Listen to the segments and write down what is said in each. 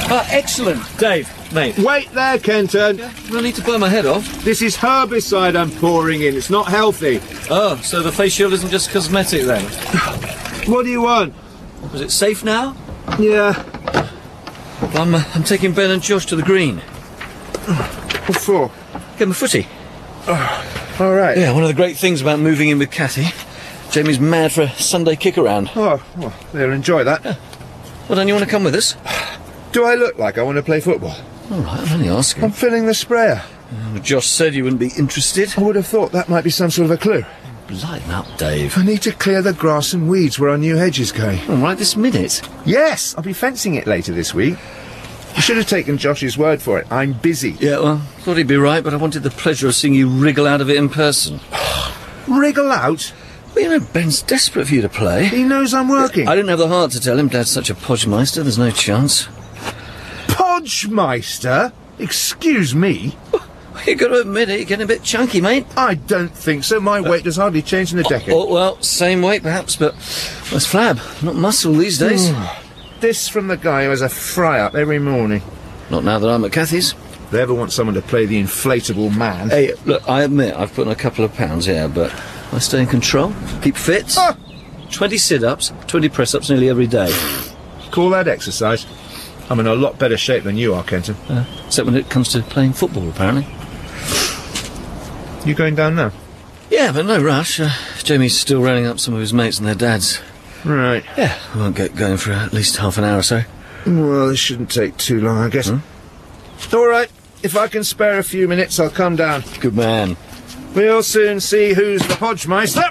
Excellent. Dave, mate. Wait there, Kenton. Yeah, I need to burn my head off. This is herbicide I'm pouring in. It's not healthy. Oh, so the face shield isn't just cosmetic then? What do you want? Was it safe now? Yeah. I'm taking Ben and Josh to the green. What for? Get them a footy. All right. Yeah, one of the great things about moving in with Cathy, Jamie's mad for a Sunday kick-around. Oh, well, they'll enjoy that. Yeah. Well, don't you want to come with us? Do I look like I want to play football? All right, I'm only asking. I'm filling the sprayer. Josh said you wouldn't be interested. I would have thought that might be some sort of a clue. Lighten up, Dave. I need to clear the grass and weeds where our new hedge is going. All right, this minute. Yes, I'll be fencing it later this week. I should have taken Josh's word for it. I'm busy. Yeah, well, thought he'd be right, but I wanted the pleasure of seeing you wriggle out of it in person. Wriggle out? Well, you know, Ben's desperate for you to play. He knows I'm working. I didn't have the heart to tell him Dad's such a podgemeister, there's no chance. Podgemeister? Excuse me? You got to admit it, you're getting a bit chunky, mate. I don't think so. My weight has hardly changed in a decade. Oh, well, same weight perhaps, but that's flab, not muscle these days. This from the guy who has a fry-up every morning. Not now that I'm at Cathy's. If they ever want someone to play the inflatable man... Hey, look, I admit I've put on a couple of pounds, yeah, but I stay in control, keep fit. 20 sit-ups, 20 press-ups nearly every day. Call that exercise. I'm in a lot better shape than you are, Kenton. Except when it comes to playing football, apparently. You going down now? Yeah, but no rush. Jamie's still rounding up some of his mates and their dads. Right. Yeah, we won't get going for at least half an hour or so. Well, this shouldn't take too long, I guess. All right. If I can spare a few minutes, I'll come down. Good man. We'll soon see who's the podgemeister.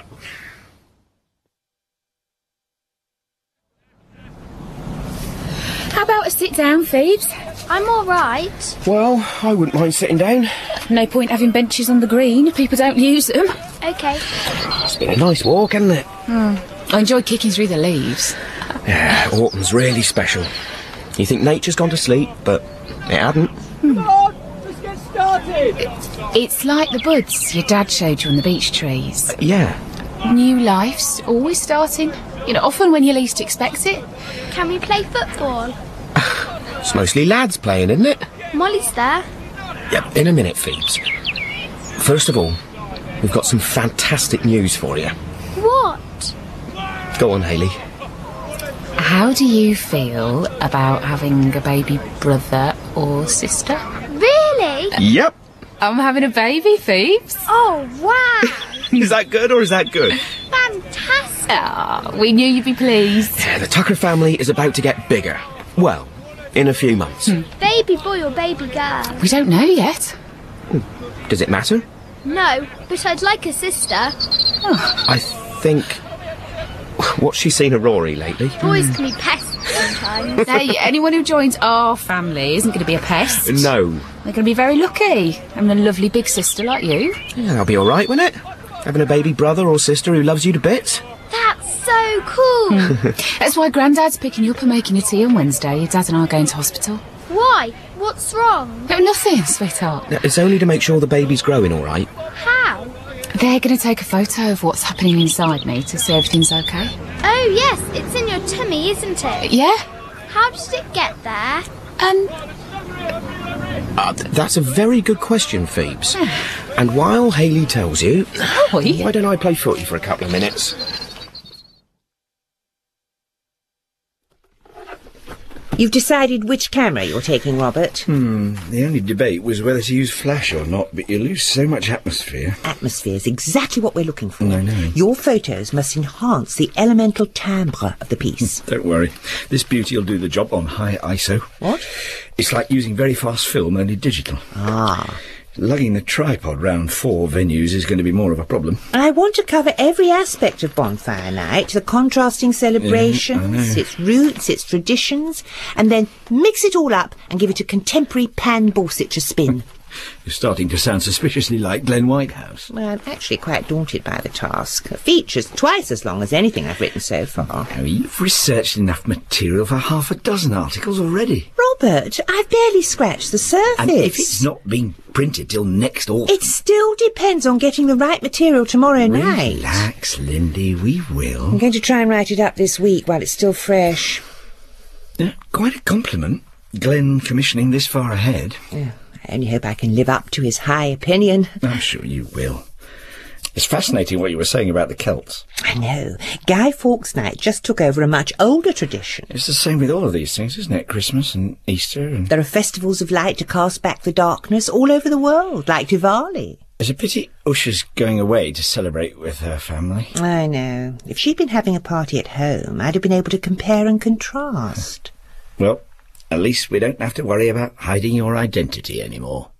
How about a sit down, Phoebes? I'm all right. Well, I wouldn't mind sitting down. No point having benches on the green if people don't use them. OK. It's been a nice walk, hasn't it? I enjoy kicking through the leaves. Yeah, autumn's really special. You think nature's gone to sleep, but it hadn't. Come on, let's get started. It's like the buds your dad showed you on the beech trees. Yeah. New life's always starting. You know, often when you least expect it. Can we play football? It's mostly lads playing, isn't it? Molly's there. Yep, in a minute, Phoebes. First of all, we've got some fantastic news for you. What? Go on, Hayley. How do you feel about having a baby brother or sister? Really? Yep. I'm having a baby, Phoebes. Oh, wow. Is that good or is that good? Fantastic. Ah, we knew you'd be pleased. Yeah, the Tucker family is about to get bigger. Well, in a few months. Baby boy or baby girl? We don't know yet. Does it matter? No, but I'd like a sister. I think... What's she seen of Rory lately? Boys can be pests sometimes. Hey, anyone who joins our family isn't going to be a pest. No. They're going to be very lucky. Having a lovely big sister like you. Yeah, that'll be all right, won't it? Having a baby brother or sister who loves you to bits. That's so cool. That's why Grandad's picking you up and making you tea on Wednesday. Your dad and I are going to hospital. Why? What's wrong? No, nothing, sweetheart. Now, it's only to make sure the baby's growing all right. How? They're going to take a photo of what's happening inside me to see everything's okay. Oh, yes, it's in your tummy, isn't it? Yeah? How did it get there? That's a very good question, Phoebes. And while Hayley tells you, why don't I play footy for a couple of minutes? You've decided which camera you're taking, Robert? The only debate was whether to use flash or not, but you lose so much atmosphere. Atmosphere's exactly what we're looking for. I know. Your photos must enhance the elemental timbre of the piece. Don't worry. This beauty will do the job on high ISO. What? It's like using very fast film, only digital. Ah. Lugging the tripod round 4 venues is going to be more of a problem. I want to cover every aspect of Bonfire Night, the contrasting celebrations, its roots, its traditions, and then mix it all up and give it a contemporary pan-Borsetshire spin. You're starting to sound suspiciously like Glenn Whitehouse. Well, I'm actually quite daunted by the task. A feature's twice as long as anything I've written so far. Now, you've researched enough material for half a dozen articles already. Robert, I've barely scratched the surface. And if it's not being printed till next autumn... It still depends on getting the right material tomorrow night. Relax, Lindy, we will. I'm going to try and write it up this week while it's still fresh. Quite a compliment. Glenn commissioning this far ahead. Yeah, I only hope I can live up to his high opinion. I'm sure you will. It's fascinating what you were saying about the Celts. I know. Guy Fawkes Night just took over a much older tradition. It's the same with all of these things, isn't it? Christmas and Easter and... There are festivals of light to cast back the darkness all over the world, like Diwali. It's a pity Usha's going away to celebrate with her family. I know. If she'd been having a party at home, I'd have been able to compare and contrast. Well, at least we don't have to worry about hiding your identity anymore.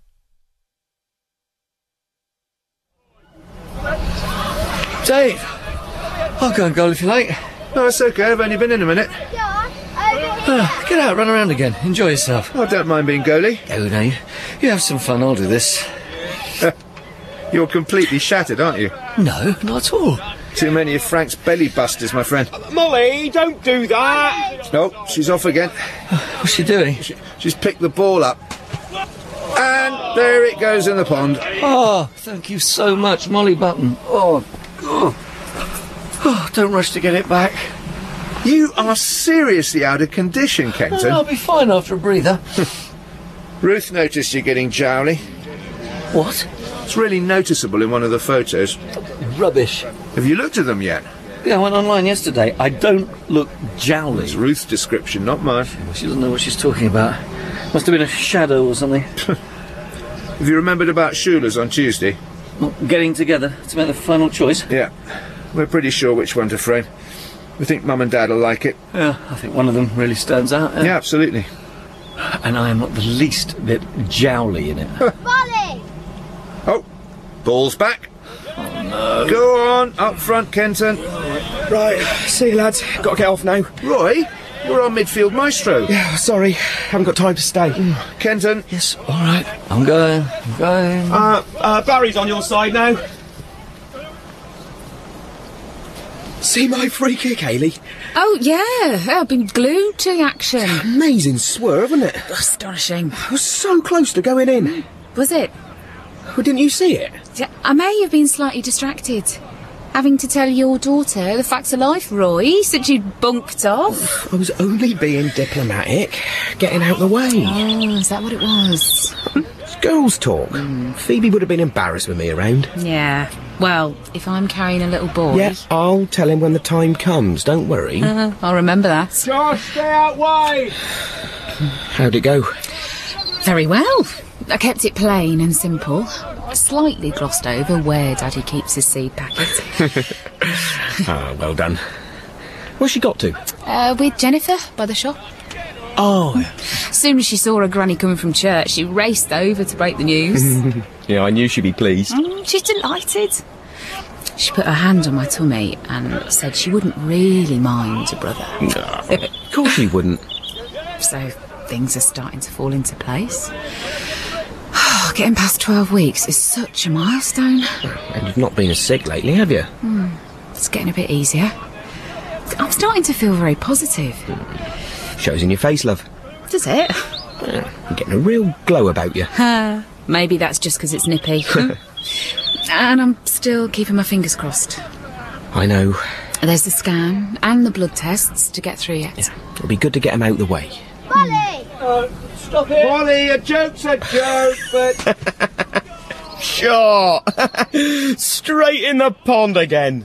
Dave! I'll go and goal if you like. No, it's okay. I've only been in a minute. Get out, run around again. Enjoy yourself. I don't mind being goalie. Oh, no, you have some fun. I'll do this. You're completely shattered, aren't you? No, not at all. Too many of Frank's belly busters, my friend. Molly, don't do that! No, she's off again. What's she doing? She's picked the ball up. And there it goes in the pond. Oh, thank you so much, Molly Button. Oh, don't rush to get it back. You are seriously out of condition, Kenton. I'll be fine after a breather. Ruth noticed you getting jowly. What? It's really noticeable in one of the photos. Rubbish. Have you looked at them yet? Yeah, I went online yesterday. I don't look jowly. It's Ruth's description, not mine. She doesn't know what she's talking about. Must have been a shadow or something. Have you remembered about Shula's on Tuesday? Not getting together to make the final choice? Yeah. We're pretty sure which one to frame. We think Mum and Dad will like it. Yeah, I think one of them really stands out. Yeah, absolutely. And I am not the least bit jowly in it. Molly! Oh, ball's back. Oh, no. Go on, up front, Kenton. Right, see you, lads. Got to get off now. Roy, you're our midfield maestro. Yeah, sorry. Haven't got time to stay. Kenton. Yes, all right. I'm going. Barry's on your side now. See my free kick, Hayley? Oh, yeah. I've been glued to the action. Amazing swerve, wasn't it? Astonishing. I was so close to going in. Was it? Well, didn't you see it? Yeah, I may have been slightly distracted. Having to tell your daughter the facts of life, Roy, since you'd bunked off. I was only being diplomatic, getting out the way. Oh, is that what it was? It's girls' talk. Phoebe would have been embarrassed with me around. Yeah. Well, if I'm carrying a little boy... Yeah, I'll tell him when the time comes, don't worry. I'll remember that. Josh, stay out wide! How'd it go? Very well. I kept it plain and simple. Slightly glossed over where Daddy keeps his seed packet. Ah, well done. Where's she got to? With Jennifer, by the shop. Oh. As soon as she saw her granny coming from church, she raced over to break the news. Yeah, I knew she'd be pleased. She's delighted. She put her hand on my tummy and said she wouldn't really mind a brother. Of course she wouldn't. So things are starting to fall into place. Getting past 12 weeks is such a milestone. And you've not been as sick lately, have you? It's getting a bit easier. I'm starting to feel very positive. Shows in your face, love. Does it? You're getting a real glow about you. Maybe that's just because it's nippy. And I'm still keeping my fingers crossed. I know. There's the scan and the blood tests to get through yet. Yeah. It'll be good to get them out the way. Molly! Stop it! Molly, a joke's a joke, but... Sure. Straight in the pond again.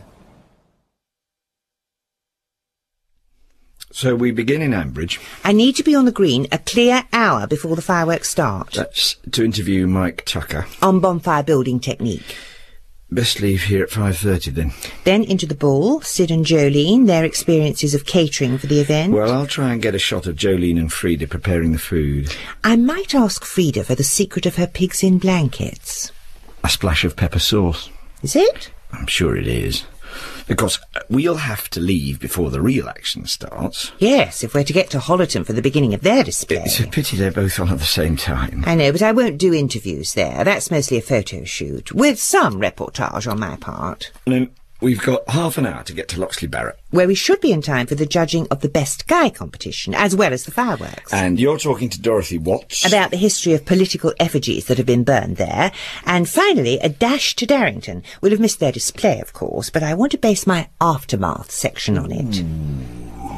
So we begin in Ambridge. I need to be on the green a clear hour before the fireworks start. That's to interview Mike Tucker. On bonfire building technique. Best leave here at 5:30 then. Then into the ball, Sid and Jolene, their experiences of catering for the event. Well, I'll try and get a shot of Jolene and Frida preparing the food. I might ask Frida for the secret of her pigs in blankets. A splash of pepper sauce. Is it? I'm sure it is. Because we'll have to leave before the real action starts. Yes, if we're to get to Hollerton for the beginning of their display. It's a pity they're both on at the same time. I know, but I won't do interviews there. That's mostly a photo shoot, with some reportage on my part. And then we've got half an hour to get to Loxley Barrett. Where we should be in time for the judging of the Best Guy competition, as well as the fireworks. And you're talking to Dorothy Watts. About the history of political effigies that have been burned there. And finally, a dash to Darrington. We'll have missed their display, of course, but I want to base my aftermath section on it.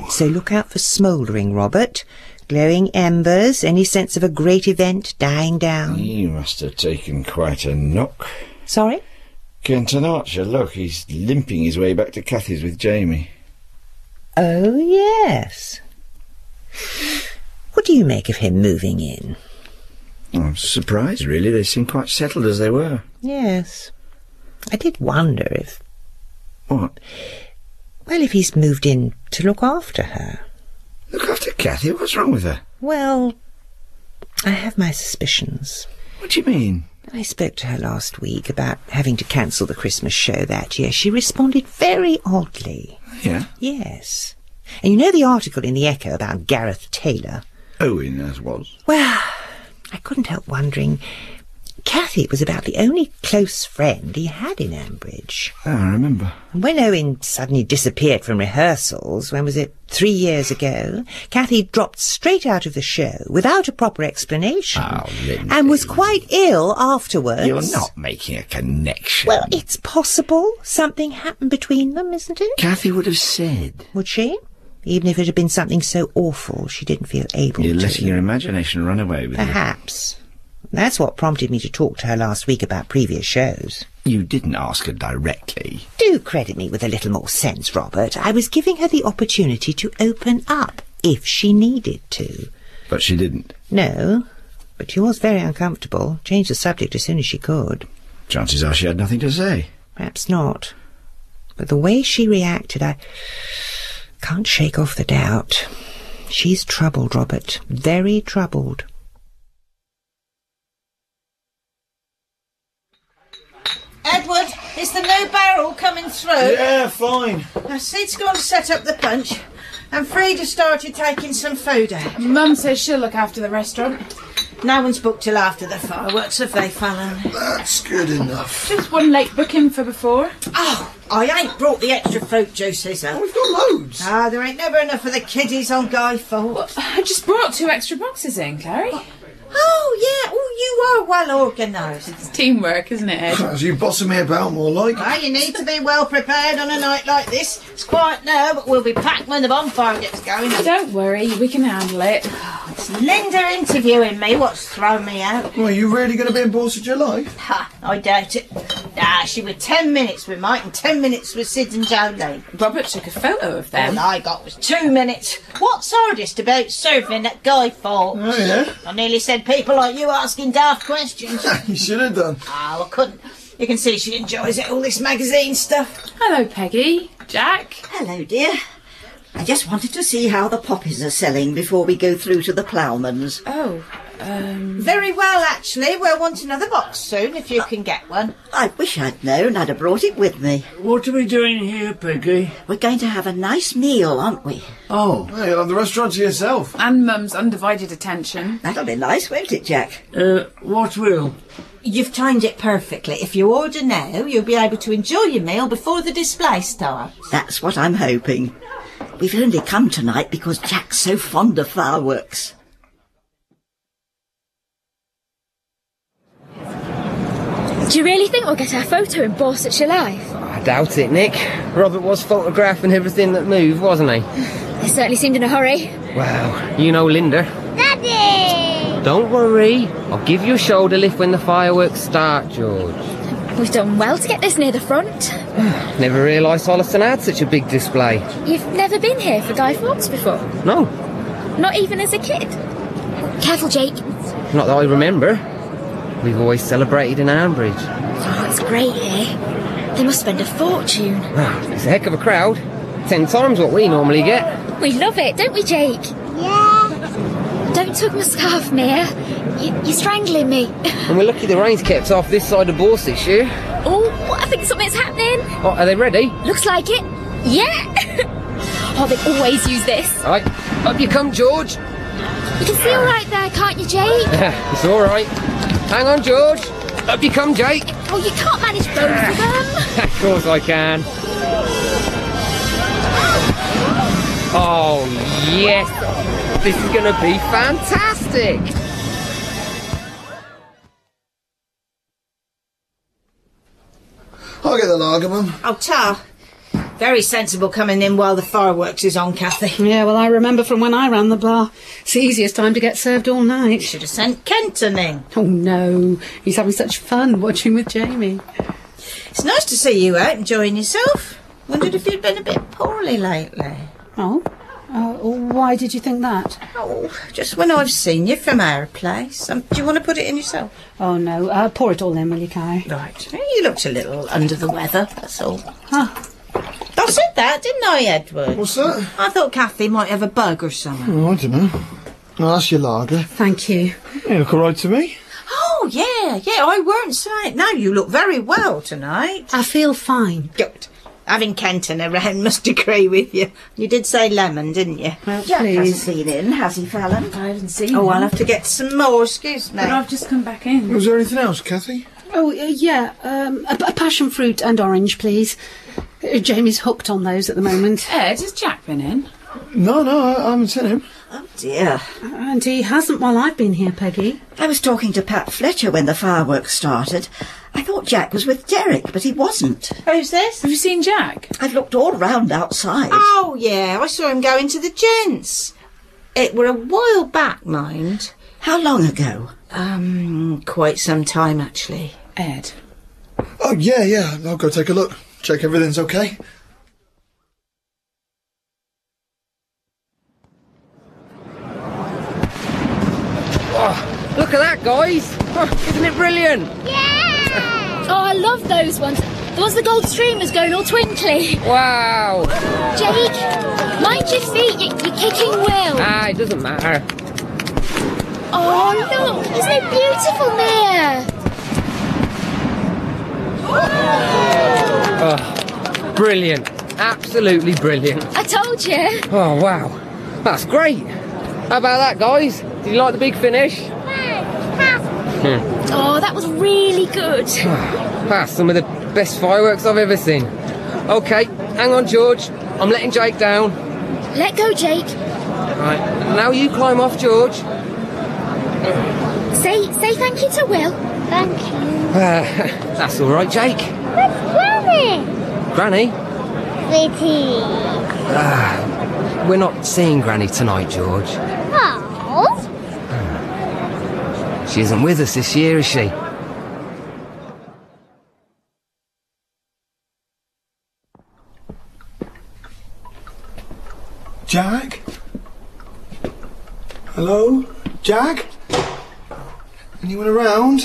So look out for smouldering, Robert. Glowing embers, any sense of a great event dying down. He must have taken quite a knock. Sorry? Kenton Archer, look, he's limping his way back to Cathy's with Jamie. Oh, yes. What do you make of him moving in? I'm surprised, really. They seemed quite settled as they were. Yes. I did wonder if... What? Well, if he's moved in to look after her. Look after Cathy? What's wrong with her? Well, I have my suspicions. What do you mean? I spoke to her last week about having to cancel the Christmas show that year. She responded very oddly. Yeah? Yes. And you know the article in the Echo about Gareth Taylor? Owen, as was. Well, I couldn't help wondering. Cathy was about the only close friend he had in Ambridge. Oh, I remember. And when Owen suddenly disappeared from rehearsals, when was it, 3 years ago, Cathy dropped straight out of the show without a proper explanation. Oh, Lindy. And was quite ill afterwards. You're not making a connection. Well, it's possible something happened between them, isn't it? Cathy would have said. Would she? Even if it had been something so awful she didn't feel able to. You're letting your imagination run away with you. Perhaps. That's what prompted me to talk to her last week about previous shows. You didn't ask her directly. Do credit me with a little more sense, Robert. I was giving her the opportunity to open up, if she needed to. But she didn't. No, but she was very uncomfortable. Changed the subject as soon as she could. Chances are she had nothing to say. Perhaps not. But the way she reacted, I can't shake off the doubt. She's troubled, Robert. Very troubled. Edward, is the new barrel coming through? Yeah, fine. Now, Sid's gone to set up the punch, and Frida started taking some food out. Mum says she'll look after the restaurant. No one's booked till after the fireworks, have they, Fallon? That's good enough. Just one late booking for before. Oh, I ain't brought the extra fruit juices up. We've got loads. Ah, there ain't never enough for the kiddies on Guy Fawkes. I just brought 2 extra boxes in, Clary. Oh, yeah. Oh, you are well organised. It's teamwork, isn't it, Ed? As you bossing me about, more like. Well, you need to be well prepared on a night like this. It's quiet now, but we'll be packed when the bonfire gets going. Don't worry, we can handle it. It's Linda interviewing me what's thrown me out. Well, are you really going to be in boss of your life? Ha, I doubt it. Nah, she was 10 minutes with Mike and 10 minutes with Sid and Jolene. Robert took a photo of them. All I got was 2 minutes. What's hardest about serving at Guy Fawkes? Oh, yeah? I nearly said people like you asking daft questions. You should have done. Oh, I couldn't. You can see she enjoys it, all this magazine stuff. Hello, Peggy. Jack. Hello, dear. I just wanted to see how the poppies are selling before we go through to the ploughman's. Oh, Very well, actually. We'll want another box soon, if you can get one. I wish I'd known. I'd have brought it with me. What are we doing here, Peggy? We're going to have a nice meal, aren't we? Oh, Hey, you'll have the restaurant to yourself. and Mum's undivided attention. That'll be nice, won't it, Jack? what will? You've timed it perfectly. If you order now, you'll be able to enjoy your meal before the display starts. That's what I'm hoping. We've only come tonight because Jack's so fond of fireworks. Do you really think we'll get our photo in Borsetshire Life? I doubt it, Nick. Robert was photographing everything that moved, wasn't he? They certainly seemed in a hurry. Well, you know Linda. Daddy! Don't worry. I'll give you a shoulder lift when the fireworks start, George. We've done well to get this near the front. Never realised Holliston had such a big display. You've never been here for Guy Fawkes before? No, Not even as a kid? Careful, Jake. not that I remember. We've always celebrated in Ambridge. Oh, it's great here. They must spend a fortune. It's a heck of a crowd. 10 times what we normally get. We love it, don't we, Jake? Yeah. Don't tug my scarf, Mia. You're strangling me. And we're lucky the rain's kept off this side of Bourse this year. Oh, I think something's happening. Oh, are they ready? Looks like it. Yeah. Oh, they always use this. Right, up you come, George. You can see all right there, can't you, Jake? It's all right. Hang on, George. Up you come, Jake. Oh, you can't manage both of them. Of course I can. Oh, yes. This is going to be fantastic. I'll get the lager, Mum. Oh, Ta, Very sensible coming in while the fireworks is on, Kathy. Yeah, well, I remember from when I ran the bar. It's the easiest time to get served all night. Should have sent Kenton in. Oh, no. He's having such fun watching with Jamie. It's nice to see you out enjoying yourself. Wondered if you'd been a bit poorly lately. Oh? Why did you think that? Oh, just when I've seen you from our place. Do you want to put it in yourself? Oh, no. Pour it all in, will you, Carrie? Right. You looked a little under the weather, that's all. Ah. I said that, didn't I, Edward? What's that? I thought Kathy might have a bug or something. Oh, I don't know. Oh, that's your lager. Thank you. You look all right to me. Oh, yeah, I weren't saying. No, you look very well tonight. I feel fine. Good. Having Kenton around must agree with you. You did say lemon, didn't you? Well, Jack please. hasn't been in, has he, Fallon? I haven't seen Oh, him. I'll have to get some more, excuse me. But I've just come back in. Was there anything else, Kathy? Oh, yeah. A passion fruit and orange, please. Jamie's hooked on those at the moment. Ed, has Jack been in? No, I haven't seen him. Oh, dear. And he hasn't while I've been here, Peggy. I was talking to Pat Fletcher when the fireworks started. I thought Jack was with Derek, but he wasn't. Who's this? Have you seen Jack? I've looked all round outside. Oh, yeah, I saw him go into the gents. It were a while back, mind. How long ago? Quite some time, actually. Ed. Oh, yeah. I'll go take a look. Check everything's okay. Oh, look at that, guys. Oh, isn't it brilliant? Yeah! Oh, I love those ones. The ones the gold streamers going all twinkly. Wow. Jake, mind your feet. You're kicking well. Ah, it doesn't matter. Oh, look. Isn't it beautiful, Mia? Oh, brilliant. Absolutely brilliant. I told you. Oh, wow. That's great. How about that, guys? Did you like the big finish? Oh, that was really good. That's some of the best fireworks I've ever seen. OK, hang on, George. I'm letting Jake down. Let go, Jake. Right, now you climb off, George. Say thank you to Will. Thank you. That's all right, Jake. Where's Granny? Granny? Sweetie. We're not seeing Granny tonight, George. Oh. She isn't with us this year, is she? Jack? Hello? Jack? Anyone around?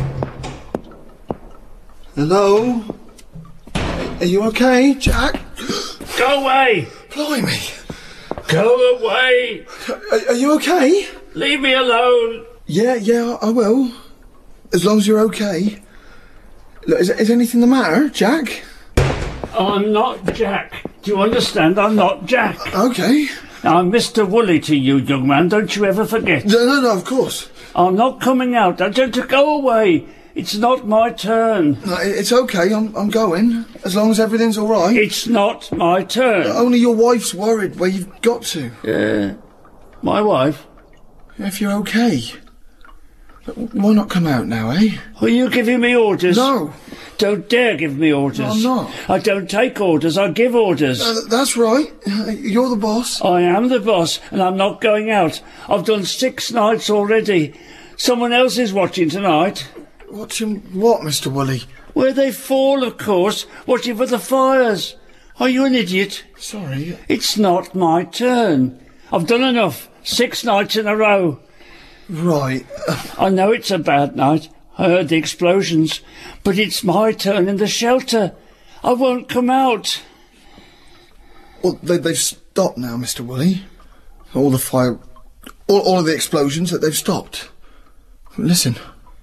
Hello? Are you okay, Jack? Go away! Blimey! Go away! Are you okay? Leave me alone! Yeah, I will. As long as you're okay. Look, is anything the matter, Jack? I'm not Jack. Do you understand? I'm not Jack. Okay. Now, I'm Mr. Woolley to you, young man. Don't you ever forget. No, of course. I'm not coming out. I don't to go away. It's not my turn. No, it's okay. I'm going. As long as everything's all right. It's not my turn. Only your wife's worried where you've got to. Yeah. My wife? If you're okay. Why not come out now, eh? Are you giving me orders? No. Don't dare give me orders. No, I'm not. I don't take orders, I give orders. That's right. You're the boss. I am the boss, and I'm not going out. I've done 6 nights already. Someone else is watching tonight. Watching what, Mr. Woolley? Where they fall, of course. Watching for the fires. Are you an idiot? Sorry. It's not my turn. I've done enough. 6 nights in a row. Right. I know it's a bad night. I heard the explosions. But it's my turn in the shelter. I won't come out. Well, they've stopped now, Mr. Woolley. All the fire... All of the explosions, they've stopped. Listen.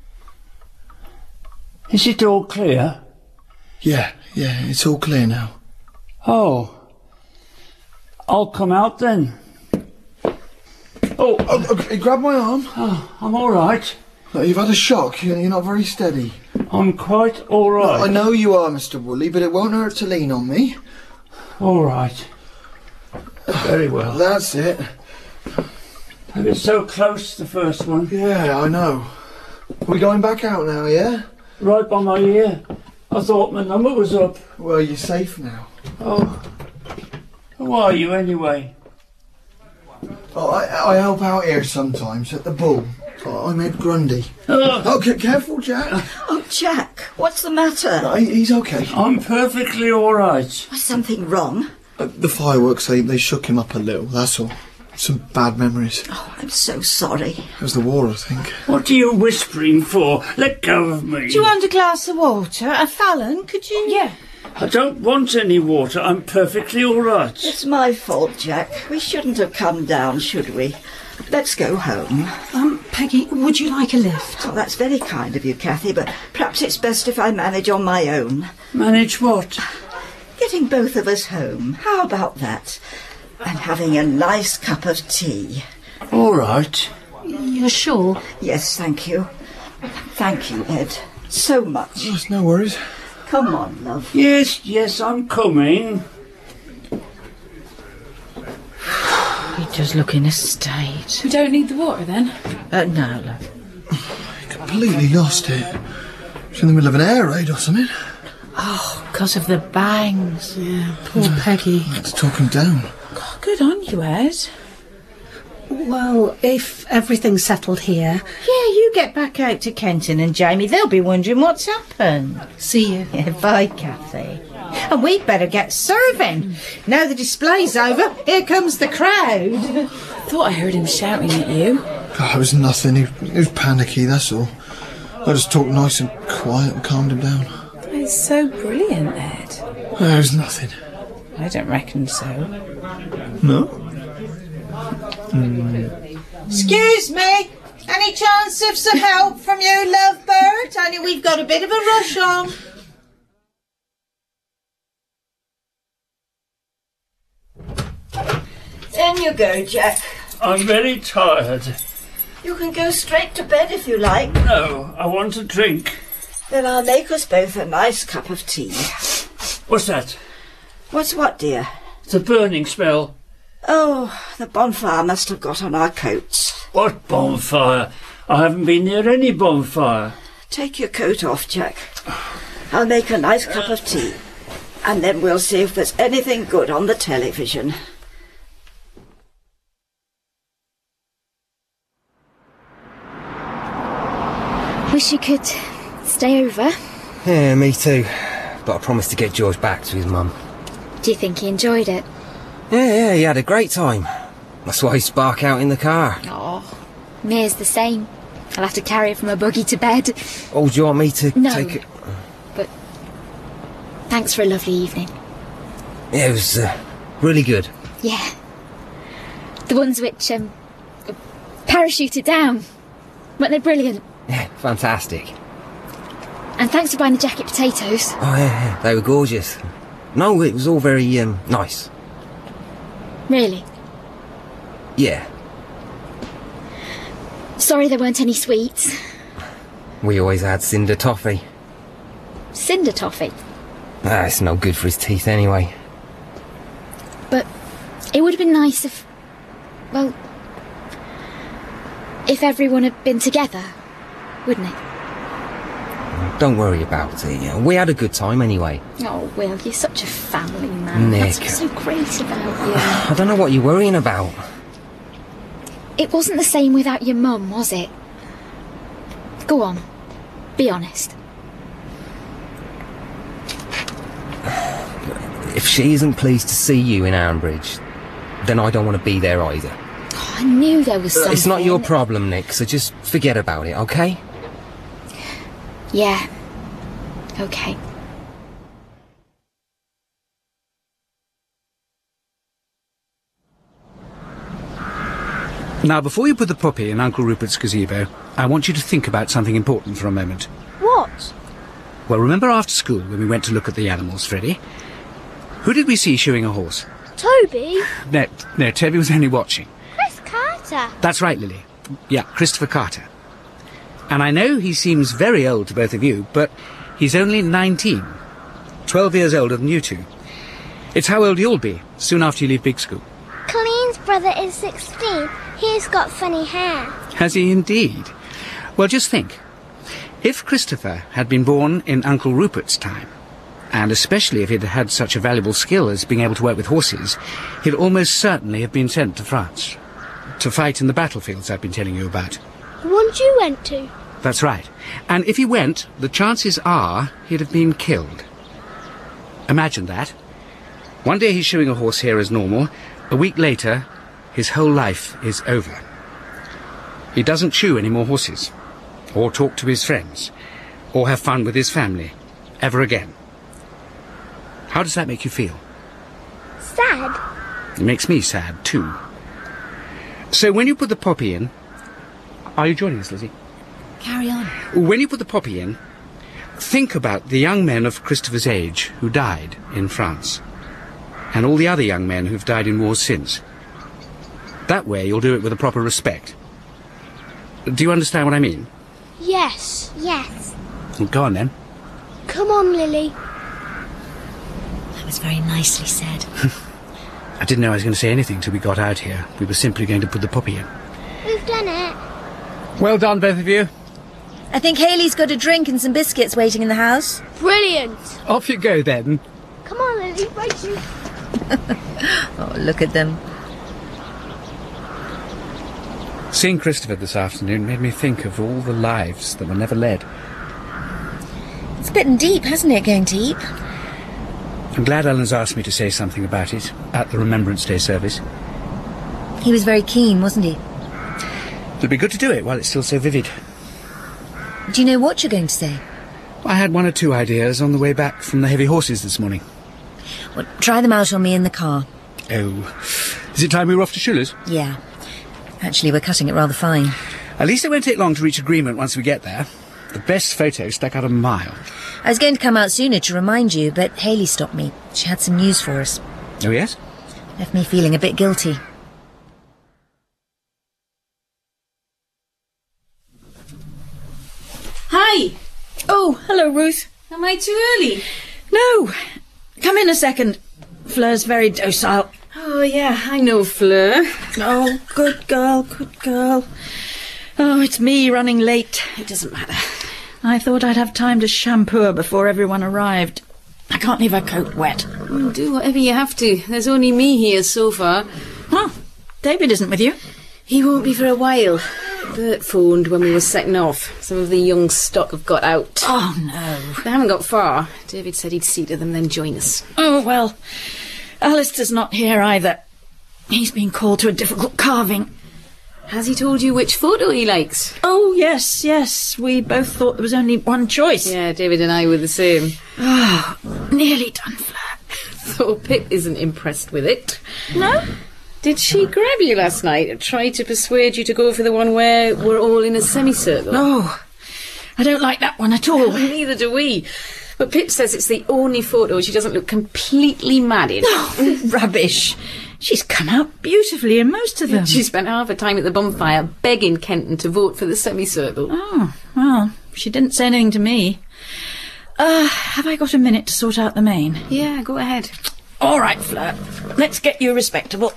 Is it all clear? Yeah, it's all clear now. Oh. I'll come out then. Oh, grab my arm. Oh, I'm all right. No, you've had a shock. You're not very steady. I'm quite all right. No, I know you are, Mr. Woolley, but it won't hurt to lean on me. All right. Very well. That's it. It was so close, the first one. Yeah, I know. We're going back out now, yeah? Right by my ear. I thought my number was up. Well, you're safe now. Oh. Who are you, anyway? Oh, I help out here sometimes at the Bull. Oh, I'm Ed Grundy. Okay, careful, Jack. Oh, Jack, what's the matter? No, he's okay. I'm perfectly all right. Was something wrong? The fireworks, they shook him up a little, that's all. Some bad memories. Oh, I'm so sorry. It was the war, I think. What are you whispering for? Let go of me. Do you want a glass of water? Fallon, could you... Yeah. I don't want any water. I'm perfectly all right. It's my fault, Jack. We shouldn't have come down, should we? Let's go home. Peggy, would you like a lift? Oh, that's very kind of you, Kathy, but perhaps it's best if I manage on my own. Manage what? Getting both of us home. How about that? And having a nice cup of tea. All right. You're sure? Yes, thank you. Thank you, Ed. So much. Yes, no worries. Come on, love. Yes, I'm coming. He does look in a state. We don't need the water, then? No, love. Completely lost it. She's in the middle of an air raid or something. Oh, because of the bangs. Yeah, poor Peggy. Let's talk him down. God, good on you, Ed. Well, if everything's settled here... Yeah, you get back out to Kenton and Jamie. They'll be wondering what's happened. See you. Yeah, bye, Kathy. And we'd better get serving. Now the display's over, here comes the crowd. Thought I heard him shouting at you. God, it was nothing. He was panicky, that's all. I just talked nice and quiet and calmed him down. It's so brilliant, Ed. It was nothing. I don't reckon so. No? Excuse me, any chance of some help from you, lovebird? Only we've got a bit of a rush on. In you go, Jack. I'm very tired. You can go straight to bed if you like. No, I want a drink. Then I'll make us both a nice cup of tea. What's that? What's what, dear? It's a burning smell. Oh, the bonfire must have got on our coats. What bonfire? I haven't been near any bonfire. Take your coat off, Jack. I'll make a nice cup of tea. And then we'll see if there's anything good on the television. Wish you could stay over. Yeah, me too. But I promised to get George back to his mum. Do you think he enjoyed it? Yeah, he had a great time. That's why he spark out in the car. Oh, Mia's the same. I'll have to carry her from a buggy to bed. Oh, do you want me to No, take it? but thanks for a lovely evening. Yeah, it was really good. Yeah. The ones which parachuted down. Weren't they brilliant? Yeah, fantastic. And thanks for buying the jacket potatoes. Oh, yeah, they were gorgeous. No, it was all very, nice. Really? Yeah. Sorry there weren't any sweets. We always had cinder toffee. Cinder toffee. Ah, it's no good for his teeth anyway. But it would have been nice if... well... if everyone had been together, wouldn't it? Don't worry about it. We had a good time anyway. Oh, Will, you're such a family man. Nick. That's what's so great about you. I don't know what you're worrying about. It wasn't the same without your mum, was it? Go on. Be honest. If she isn't pleased to see you in Arnbridge, then I don't want to be there either. Oh, I knew there was something. It's not your problem, Nick, so just forget about it, okay? Yeah. Okay. Now, before you put the puppy in Uncle Rupert's gazebo, I want you to think about something important for a moment. What? Well, remember after school when we went to look at the animals, Freddie? Who did we see shoeing a horse? Toby? No, Toby was only watching. Chris Carter. That's right, Lily. Yeah, Christopher Carter. And I know he seems very old to both of you, but he's only 19. 12 years older than you two. It's how old you'll be, soon after you leave big school. Colleen's brother is 16. He's got funny hair. Has he indeed? Well, just think. If Christopher had been born in Uncle Rupert's time, And especially if he'd had such a valuable skill as being able to work with horses, he'd almost certainly have been sent to France. To fight in the battlefields I've been telling you about. The ones you went to? That's right. And if he went, the chances are he'd have been killed. Imagine that. One day he's shoeing a horse here as normal. A week later, his whole life is over. He doesn't shoe any more horses, or talk to his friends, or have fun with his family, ever again. How does that make you feel? Sad. It makes me sad, too. So when you put the poppy in... Are you joining us, Lizzie? Carry on. When you put the poppy in, think about the young men of Christopher's age who died in France, and all the other young men who've died in wars since. That way you'll do it with a proper respect. Do you understand what I mean? Yes. Yes. Well, go on, then. Come on, Lily. That was very nicely said. I didn't know I was going to say anything till we got out here. We were simply going to put the poppy in. We've done it. Well done, both of you. I think Hayley's got a drink and some biscuits waiting in the house. Brilliant. Off you go, then. Come on, Lily, race you. Oh, look at them. Seeing Christopher this afternoon made me think of all the lives that were never led. It's bitten deep, hasn't it, going to Ypres? I'm glad Ellen's asked me to say something about it at the Remembrance Day service. He was very keen, wasn't he? It'll be good to do it while it's still so vivid. Do you know what you're going to say? I had one or two ideas on the way back from the heavy horses this morning. Well, try them out on me in the car. Oh. Is it time we were off to Schuller's? Yeah. Actually, we're cutting it rather fine. At least it won't take long to reach agreement once we get there. The best photo stuck out a mile. I was going to come out sooner to remind you, but Hayley stopped me. She had some news for us. Oh, yes? Left me feeling a bit guilty. Hi. Oh, hello, Ruth. Am I too early? No. Come in a second. Fleur's very docile. Oh, yeah, I know Fleur. Oh, good girl, good girl. Oh, it's me running late. It doesn't matter. I thought I'd have time to shampoo her before everyone arrived. I can't leave her coat wet. Do whatever you have to. There's only me here so far. Oh, David isn't with you? He won't be for a while. Bert phoned when we were setting off. Some of the young stock have got out. Oh, no. They haven't got far. David said he'd see to them, then join us. Oh, well, Alistair's not here either. He's been called to a difficult carving. Has he told you which photo he likes? Oh, yes. We both thought there was only one choice. Yeah, David and I were the same. Oh, nearly done, Fleur. So Pip isn't impressed with it. No? Did she grab you last night and try to persuade you to go for the one where we're all in a semicircle? No, I don't like that one at all. Neither do we. But Pip says it's the only photo she doesn't look completely mad in. Oh, rubbish. She's come out beautifully in most of them. She spent half her time at the bonfire begging Kenton to vote for the semicircle. Oh, well, she didn't say anything to me. Have I got a minute to sort out the main? Yeah, go ahead. All right, Fleur. Let's get you respectable.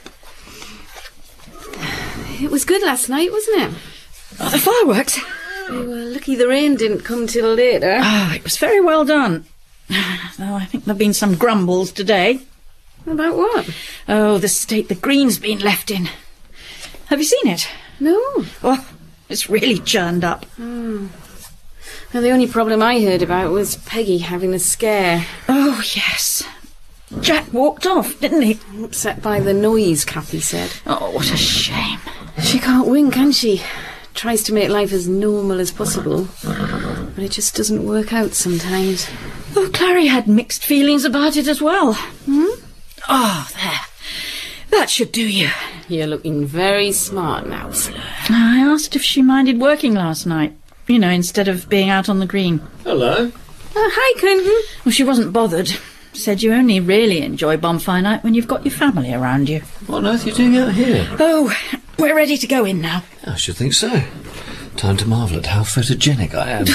It was good last night, wasn't it? Oh, the fireworks? We were lucky the rain didn't come till later. Oh, it was very well done. Though I think there have been some grumbles today. About what? Oh, the state the green's been left in. Have you seen it? No. Oh, it's really churned up. Oh. Well, the only problem I heard about was Peggy having a scare. Oh, yes. Jack walked off, didn't he? Upset by the noise, Kathy said. Oh, what a shame. She can't win, can she? Tries to make life as normal as possible, but it just doesn't work out sometimes. Oh, Clary had mixed feelings about it as well. Oh, there. That should do you. You're looking very smart now, Fleur. I asked if she minded working last night. You know, instead of being out on the green. Hello. Hi, Kenton. Well, she wasn't bothered. Said you only really enjoy bonfire night when you've got your family around you. What on earth are you doing out here? Oh, we're ready to go in now. I should think so. Time to marvel at how photogenic I am.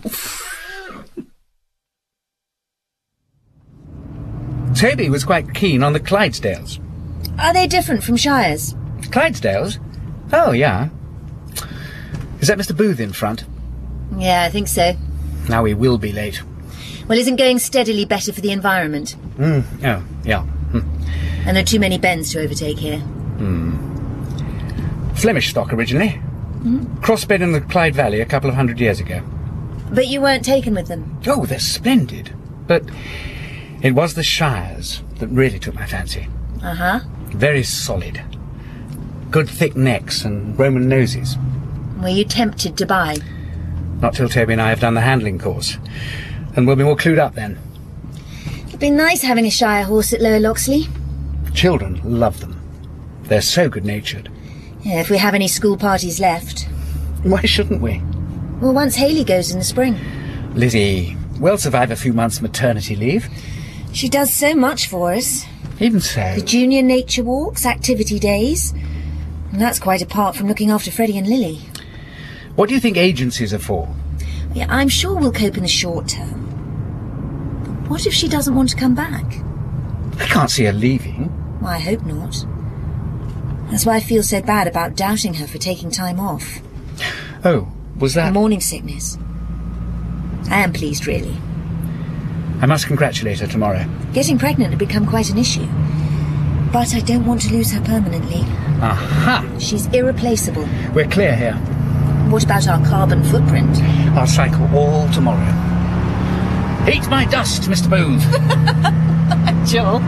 Toby was quite keen on the Clydesdales. Are they different from Shires? Clydesdales? Oh, yeah. Is that Mr. Booth in front? Yeah, I think so. Now we will be late. Well, isn't going steadily better for the environment? Oh, yeah. And there are too many bends to overtake here. Flemish stock originally. Crossbred in the Clyde Valley a couple of 100 years ago. But you weren't taken with them? Oh, they're splendid. But it was the Shires that really took my fancy. Uh-huh. Very solid. Good thick necks and Roman noses. Were you tempted to buy? Not till Toby and I have done the handling course. And we'll be more clued up then. It'd be nice having a Shire horse at Lower Loxley. Children love them. They're so good-natured. Yeah, if we have any school parties left. Why shouldn't we? Well, once Hayley goes in the spring. Lizzie will survive a few months' maternity leave. She does so much for us. Even so. The junior nature walks, activity days. And that's quite apart from looking after Freddie and Lily. What do you think agencies are for? Yeah, I'm sure we'll cope in the short term. But what if she doesn't want to come back? I can't see her leaving. Well, I hope not. That's why I feel so bad about doubting her for taking time off. Oh, was that... Morning sickness. I am pleased, really. I must congratulate her tomorrow. Getting pregnant had become quite an issue. But I don't want to lose her permanently. Aha! She's irreplaceable. We're clear here. What about our carbon footprint? I'll cycle all tomorrow. Eat my dust, Mr. Booth. Joel.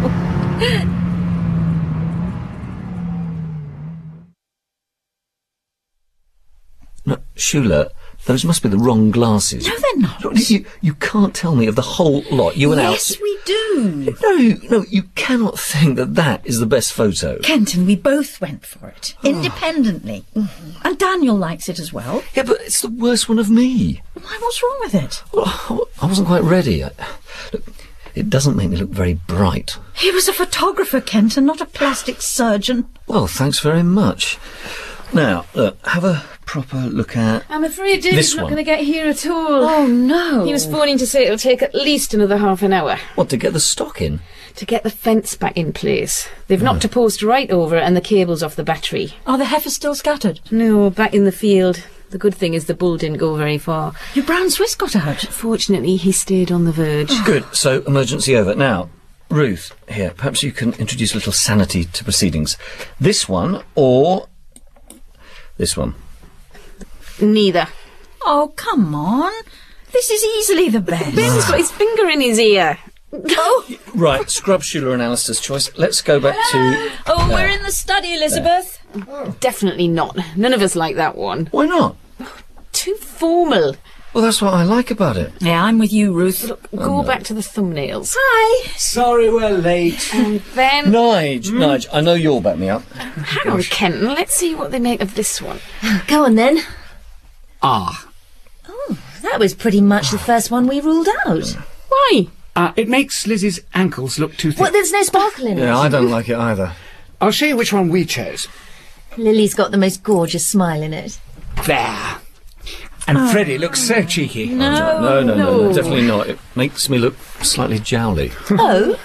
No, Shula, those must be the wrong glasses. No, they're not. Look, you can't tell me of the whole lot. You and Yes, Alice. we do. No, you cannot think that is the best photo. Kenton, we both went for it, independently. And Daniel likes it as well. Yeah, but it's the worst one of me. Why, what's wrong with it? Well, I wasn't quite ready. Look, it doesn't make me look very bright. He was a photographer, Kenton, not a plastic surgeon. Well, thanks very much. Now, look, have a proper look at... I'm afraid David's this not one. going to get here at all. Oh, no. He was phoning to say it'll take at least another half an hour. What, to get the stock in? To get the fence back in place. They've knocked a post right over and the cable's off the battery. Are the heifers still scattered? No, back in the field. The good thing is the bull didn't go very far. Your brown Swiss got out. Fortunately, he stayed on the verge. Good, so emergency over. Now, Ruth, here, perhaps you can introduce a little sanity to proceedings. This one, or... this one. Neither. Oh, come on. This is easily the best. Ben's got his finger in his ear. Oh, Right, Scrub, Shula and Alistair's choice. Let's go back to... oh, we're in the study, Elizabeth. Definitely not. None of us like that one. Why not? Too formal. Well, that's what I like about it. Yeah, I'm with you, Ruth. Look, go back to the thumbnails. Hi. Sorry we're late. And then... Nige, I know you'll back me up. Hang on, Kenton. Let's see what they make of this one. Go on, then. Ah. Oh, that was pretty much the first one we ruled out. Why? It makes Lizzie's ankles look too thick. What, there's no sparkle in it? Yeah, I don't like it either. I'll show you which one we chose. Lily's got the most gorgeous smile in it. There. And Freddie looks so cheeky. No, definitely not. It makes me look slightly jowly. Oh.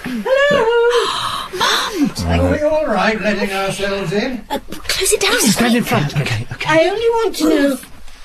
Mum! Are we all right letting ourselves in? Close it down. Stand in front. Okay. I only want to know...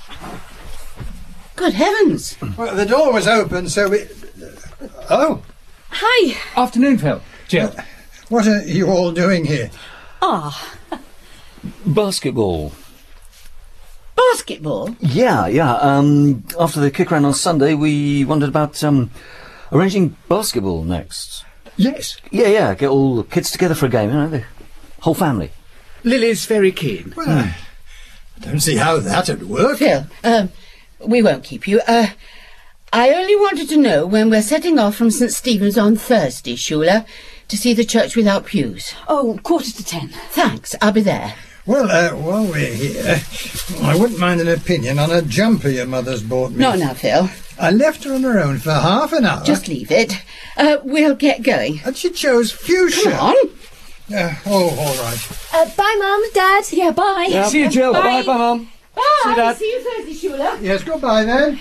Good heavens. Well, the door was open, so we... Oh, Hi. Afternoon, Phil. Jill. what are you all doing here? Ah, Basketball. Basketball? Yeah. After the kick round on Sunday, we wondered about, arranging basketball next. Yes. Yeah, get all the kids together for a game, the whole family. Lily's very keen. Well, I don't see how that'd work. Phil, we won't keep you. I only wanted to know when we're setting off from St. Stephen's on Thursday, Shula, to see the church without pews. oh, 10:15. Thanks, I'll be there. Well, while we're here, I wouldn't mind an opinion on a jumper your mother's bought me. Not now, Phil. I left her on her own for half an hour. Just leave it. We'll get going. And she chose fuchsia. Come on. All right. Bye, Mum, Dad. Yeah, bye. Yeah. See you, Jill. Bye, Mum. Bye. See you, Dad. See you Thursday, Shula. Yes, goodbye then.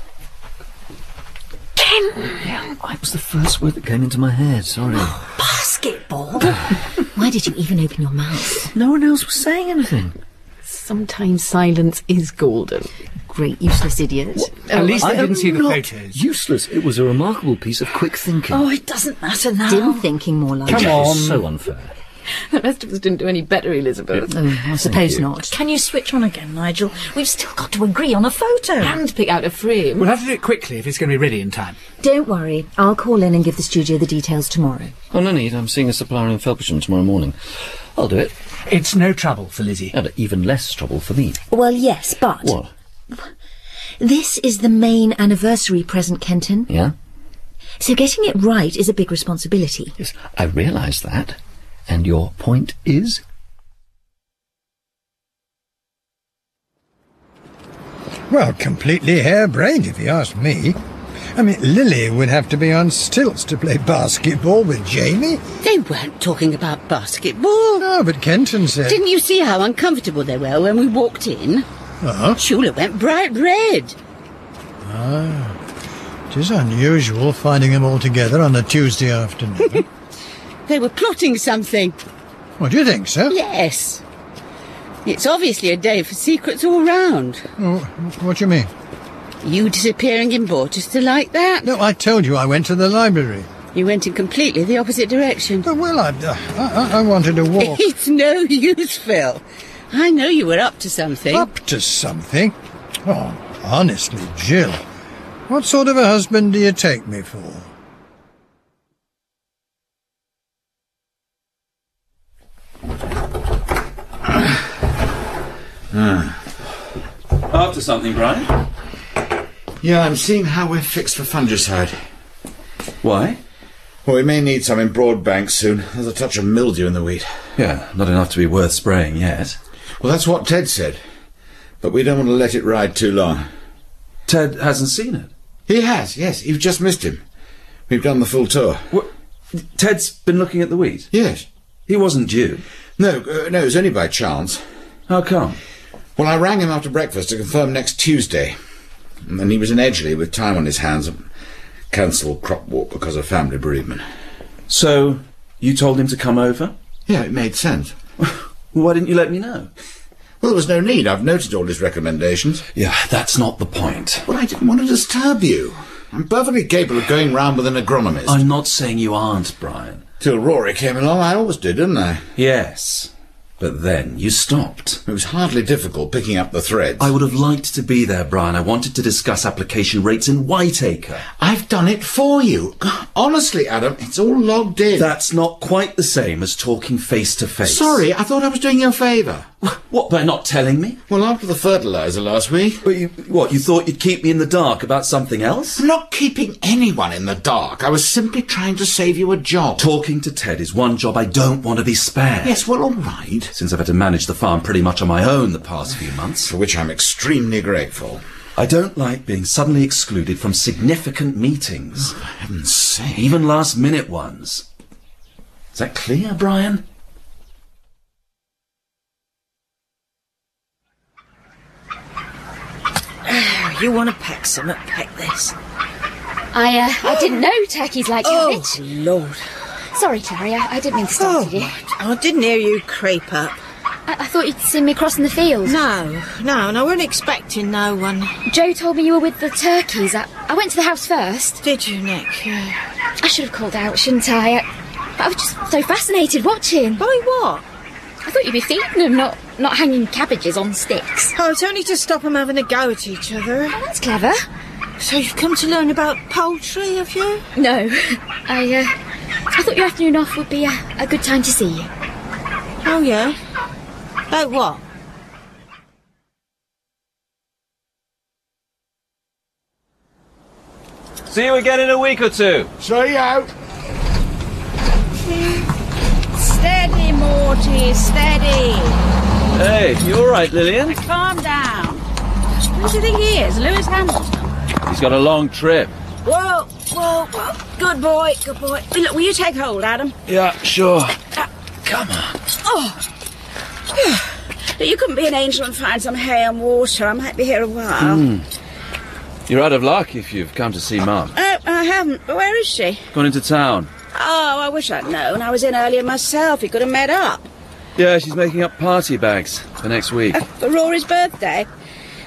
It was the first word that came into my head, sorry. Basketball? Why did you even open your mouth? No one else was saying anything. Sometimes silence is golden. great useless idiot. At least I didn't see the Not photos. useless. It was a remarkable piece of quick thinking. Oh, it doesn't matter now. Dim thinking, more like. Come on. So unfair. The rest of us didn't do any better, Elizabeth. Oh, I suppose not. Can you switch on again, Nigel? We've still got to agree on a photo. And pick out a frame. We'll have to do it quickly if it's going to be ready in time. Don't worry. I'll call in and give the studio the details tomorrow. Oh, no need. I'm seeing a supplier in Felpersham tomorrow morning. I'll do it. It's no trouble for Lizzie. And even less trouble for me. Well, yes, but... What? This is the main anniversary present, Kenton. Yeah? So getting it right is a big responsibility. Yes, I realise that. And your point is? Well, completely harebrained, if you ask me. I mean, Lily would have to be on stilts to play basketball with Jamie. They weren't talking about basketball. No, but Kenton said... Didn't you see how uncomfortable they were when we walked in? Uh-huh. Shula went bright red. Ah, it is unusual finding them all together on a Tuesday afternoon. They were plotting something. What, do you think so? Yes. It's obviously a day for secrets all round. Oh, what do you mean? You disappearing in Borchester like that? No, I told you I went to the library. You went in completely the opposite direction. Oh, well, I wanted to walk. It's no use, Phil. I know you were up to something. Up to something? Oh, honestly, Jill, what sort of a husband do you take me for? After something, Brian? Yeah, I'm seeing how we're fixed for fungicide. Why? Well, we may need some in Broadbank soon. There's a touch of mildew in the wheat. Yeah, not enough to be worth spraying yet. Well, that's what Ted said. But we don't want to let it ride too long. Ted hasn't seen it? He has, yes. You've just missed him. We've done the full tour. What? Ted's been looking at the wheat? Yes. He wasn't due? No, it was only by chance. How come? Well, I rang him after breakfast to confirm next Tuesday. And then he was in Edgeley with time on his hands and cancelled crop walk because of family bereavement. So, you told him to come over? Yeah, it made sense. Well, why didn't you let me know? Well, there was no need. I've noted all his recommendations. Yeah, that's not the point. Well, I didn't want to disturb you. I'm perfectly capable of going round with an agronomist. I'm not saying you aren't, Brian. Till Rory came along, I always did, didn't I? Yes. But then you stopped. It was hardly difficult picking up the threads. I would have liked to be there, Brian. I wanted to discuss application rates in Whiteacre. I've done it for you. Honestly, Adam, it's all logged in. That's not quite the same as talking face to face. Sorry, I thought I was doing you a favour. What, by not telling me? Well, after the fertiliser last week... But you thought you'd keep me in the dark about something else? I'm not keeping anyone in the dark. I was simply trying to save you a job. Talking to Ted is one job I don't want to be spared. Yes, well, all right. Since I've had to manage the farm pretty much on my own the past few months. For which I'm extremely grateful. I don't like being suddenly excluded from significant meetings. Oh, for heaven's sake. Even last-minute ones. Is that clear, Brian? You want to pack some? Pack this. I didn't know turkeys like cabbage. Oh, Lord. Sorry, Clary, I didn't mean to startle you. I didn't hear you creep up. I thought you'd seen me crossing the fields. No, I weren't expecting no one. Joe told me you were with the turkeys. I went to the house first. Did you, Nick? Yeah. I should have called out, shouldn't I? I was just so fascinated watching. By what? I thought you'd be feeding them, not hanging cabbages on sticks. Oh, it's only to stop them having a go at each other. Oh, that's clever. So you've come to learn about poultry, have you? No. I thought your afternoon off would be a good time to see you. Oh, yeah? About what? See you again in a week or two. See you. Steady, Morty, steady. Hey, you all right, Lillian? Calm down. Who do you think he is? Lewis Hamilton? He's got a long trip. Whoa. Good boy. Look, will you take hold, Adam? Yeah, sure. Come on. Oh. Look, you couldn't be an angel and find some hay and water. I might be here a while. You're out of luck if you've come to see Mum. Oh, I haven't. But where is she? Gone into town. Oh, I wish I'd known. I was in earlier myself. We could have met up. Yeah, she's making up party bags for next week. For Rory's birthday.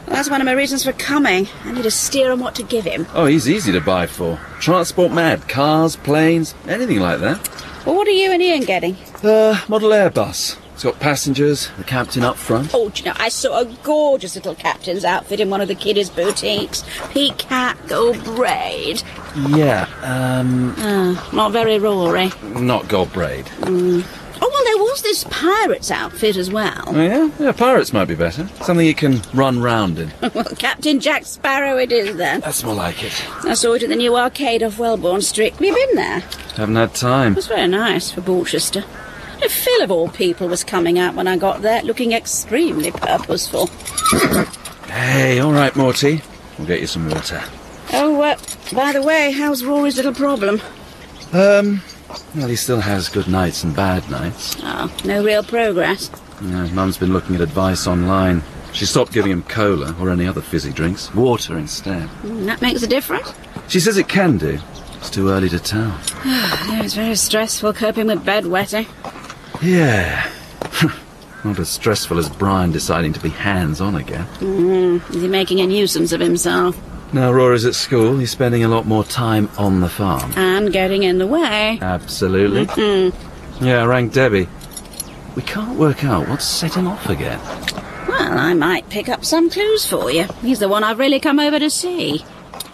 Well, that's one of my reasons for coming. I need to steer on what to give him. Oh, he's easy to buy for. Transport mad. Cars, planes, anything like that. Well, what are you and Ian getting? Model Airbus. It's got passengers, the captain up front. Oh, do you know, I saw a gorgeous little captain's outfit in one of the kiddies' boutiques. Peacock, gold braid. Yeah, Not very Rory. not gold braid. Oh, well, there was this pirate's outfit as well. Oh, yeah? Yeah, pirates might be better. Something you can run round in. Well, Captain Jack Sparrow it is, then. That's more like it. I saw it at the new arcade off Wellbourne Street. Have you been there? Haven't had time. It was very nice for Borchester. Phil, of all people, was coming out when I got there, looking extremely purposeful. Hey, all right, Morty. We'll get you some water. Oh, by the way, how's Rory's little problem? Well, he still has good nights and bad nights. Oh, no real progress. Yeah, Mum's been looking at advice online. She stopped giving him cola or any other fizzy drinks. Water instead. That makes a difference? She says it can do. It's too early to tell. It's very stressful coping with bedwetting. Yeah. Not as stressful as Brian deciding to be hands-on again. Is he making a nuisance of himself? Now Rory's at school, he's spending a lot more time on the farm. And getting in the way. Absolutely. Yeah, I rang Debbie. We can't work out what's set him off again. Well, I might pick up some clues for you. He's the one I've really come over to see.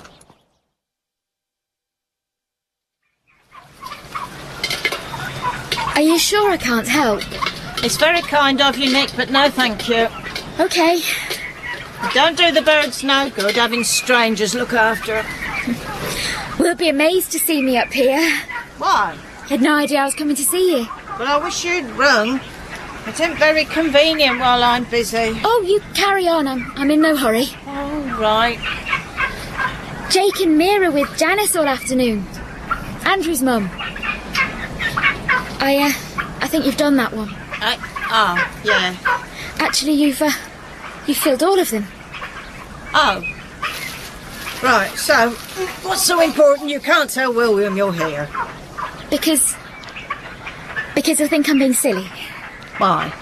Are you sure I can't help? It's very kind of you, Nick, but no thank you. OK. It don't do the birds no good having strangers look after her. Will be amazed to see me up here. Why? Had no idea I was coming to see you. Well, I wish you'd rung. It isn't very convenient while I'm busy. Oh, you carry on. I'm in no hurry. Oh, right. Jake and Mira with Janice all afternoon. Andrew's mum. I think you've done that one. Yeah. Actually, you've filled all of them. Oh. Right, so, what's so important you can't tell William you're here? Because I think I'm being silly. Why?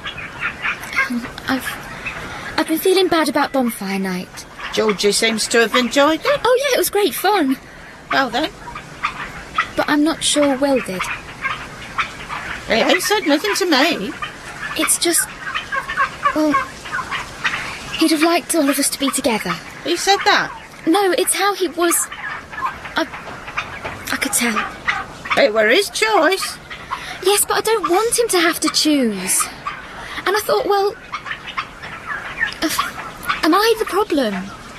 I've been feeling bad about bonfire night. Georgie seems to have enjoyed it. Oh, yeah, it was great fun. Well, then. But I'm not sure Will did. He ain't said nothing to me. It's just... Well, he'd have liked all of us to be together. He said that? No, it's how he was... I could tell. It were his choice. Yes, but I don't want him to have to choose. And I thought, well... am I the problem?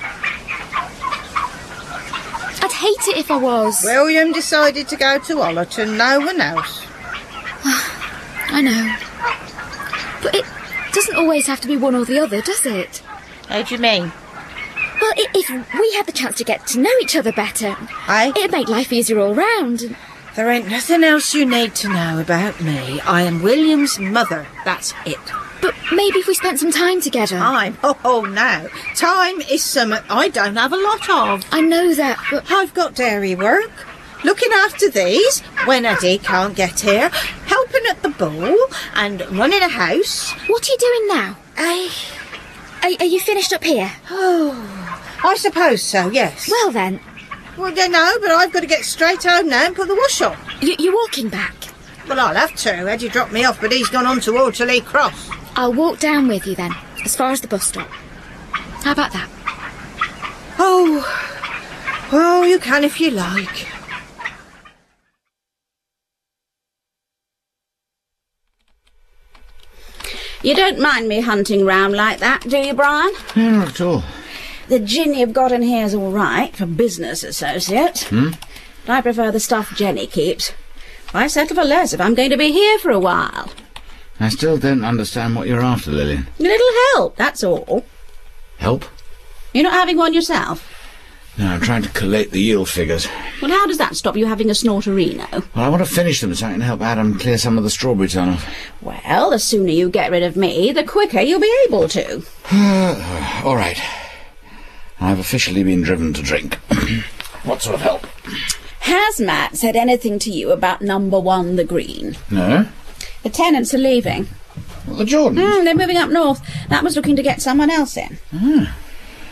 I'd hate it if I was. William decided to go to Ollerton, no one else. I know. But it doesn't always have to be one or the other, does it? How do you mean? Well, if we had the chance to get to know each other better, it'd make life easier all round. There ain't nothing else you need to know about me. I am William's mother, that's it. But maybe if we spent some time together. Oh, no. Time is something I don't have a lot of. I know that, but... I've got dairy work, looking after these when Eddie can't get here, helping at the ball and running a house. What are you doing now? Are you finished up here? Oh, I suppose so, yes. Well, then. Well, no, but I've got to get straight home now and put the wash on. You're walking back? Well, I'll have to. Eddie dropped me off, but he's gone on to Waterloo Cross. I'll walk down with you, then, as far as the bus stop. How about that? Oh, well, you can if you like. You don't mind me hunting round like that, do you, Brian? No, not at all. The gin you've got in here's all right for business associates. But I prefer the stuff Jenny keeps. Why settle for less if I'm going to be here for a while? I still don't understand what you're after, Lillian. A little help, that's all. Help? You're not having one yourself? No, I'm trying to collate the yield figures. Well, how does that stop you having a snorterino? Well, I want to finish them so I can help Adam clear some of the strawberry turnoff. Well, the sooner you get rid of me, the quicker you'll be able to. All right. I've officially been driven to drink. What sort of help? Has Matt said anything to you about number 1, the Green? No. The tenants are leaving. Well, the Jordans? They're moving up north. That was looking to get someone else in.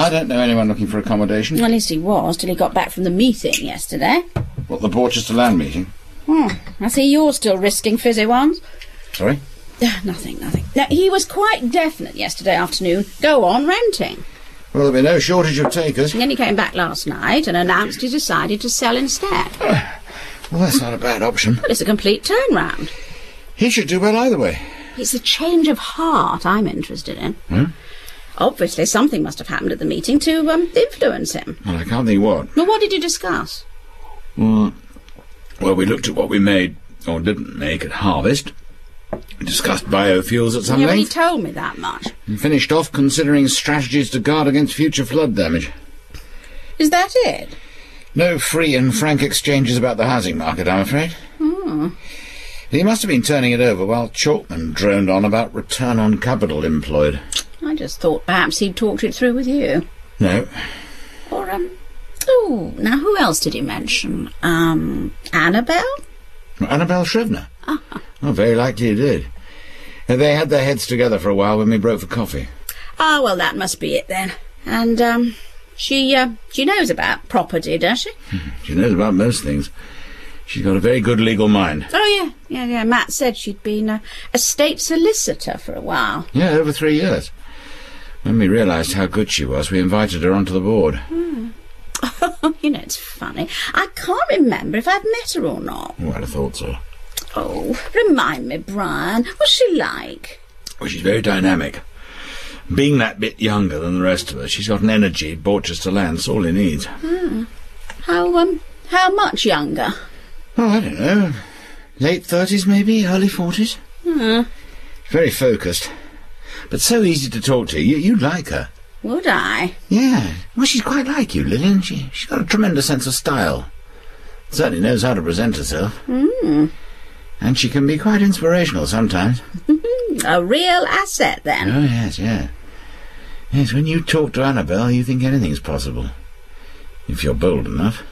I don't know anyone looking for accommodation. Well, at least he was, till he got back from the meeting yesterday. What, the Porchester Land meeting? I see you're still risking fizzy ones. Sorry? Nothing. No, he was quite definite yesterday afternoon. Go on renting. Well, there'll be no shortage of takers. And then he came back last night and announced he decided to sell instead. Well, that's not a bad option. But it's a complete turnaround. He should do well either way. It's a change of heart I'm interested in. Obviously, something must have happened at the meeting to influence him. Well, I can't think what. Well, what did you discuss? Well, we looked at what we made, or didn't make, at Harvest. We discussed biofuels at some You already length. told me that much. And finished off considering strategies to guard against future flood damage. Is that it? No free and frank exchanges about the housing market, I'm afraid. He must have been turning it over while Chalkman droned on about return on capital employed. I just thought perhaps he'd talked it through with you. No. Or, oh, now who else did he mention? Annabelle? Annabelle Shrevner? Oh, very likely he did. They had their heads together for a while when we broke for coffee. Ah, well, that must be it then. And, she knows about property, does she? She knows about most things. She's got a very good legal mind. Oh, yeah. Matt said she'd been a state solicitor for a while. Yeah, over 3 years. When we realised how good she was, we invited her onto the board. You know, it's funny. I can't remember if I've met her or not. Oh, I'd have thought so. Oh, remind me, Brian. What's she like? Well, she's very dynamic. Being that bit younger than the rest of us, she's got an energy Porchester Land's all he needs. How much younger? Oh, I don't know. Late 30s, maybe? Early 40s? Very focused. But so easy to talk to. You'd like her. Would I? Yeah. Well, she's quite like you, Lillian. She's got a tremendous sense of style. Certainly knows how to present herself. And she can be quite inspirational sometimes. A real asset, then. Oh, yes, yeah. Yes, when you talk to Annabelle, you think anything's possible. If you're bold enough.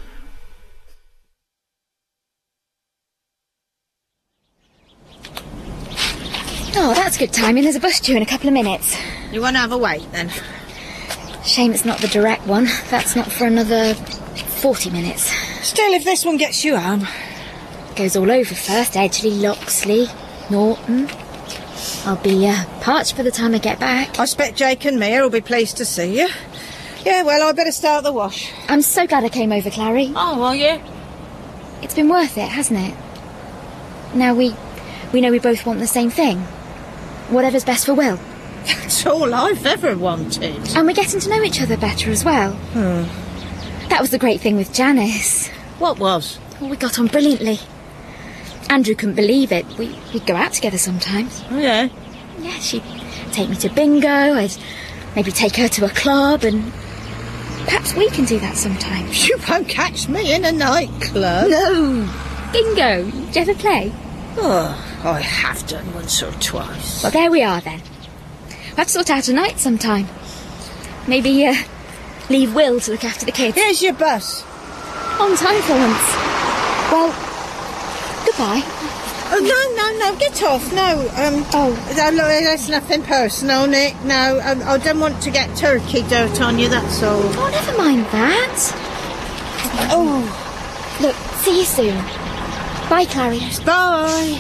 Oh, that's good timing. There's a bus due in a couple of minutes. You want to have a wait, then? Shame it's not the direct one. That's not for another 40 minutes. Still, if this one gets you home. Goes all over first. Edgeley, Loxley, Norton. I'll be parched by the time I get back. I expect Jake and Mia will be pleased to see you. Yeah, well, I better start the wash. I'm so glad I came over, Clary. Oh, well, yeah. It's been worth it, hasn't it? Now we know we both want the same thing. Whatever's best for Will. That's all I've ever wanted. And we're getting to know each other better as well. That was the great thing with Janice. What was? Well, we got on brilliantly. Andrew couldn't believe it. We'd go out together sometimes. Oh, yeah? Yeah, she'd take me to bingo, I'd maybe take her to a club, and perhaps we can do that sometime. You won't catch me in a nightclub. No. Bingo. Do you ever play? Oh, I have done once or twice. Well, there we are then. We'll have to sort out a night sometime. Maybe leave Will to look after the kids. Here's your bus. On time for once. Well, goodbye. Oh, no, get off. No, there's nothing personal, Nick. No, I don't want to get turkey dirt on you, that's all. Oh, never mind that. Oh, look, see you soon. Bye, Clary. Bye.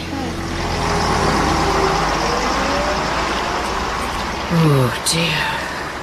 Oh, dear.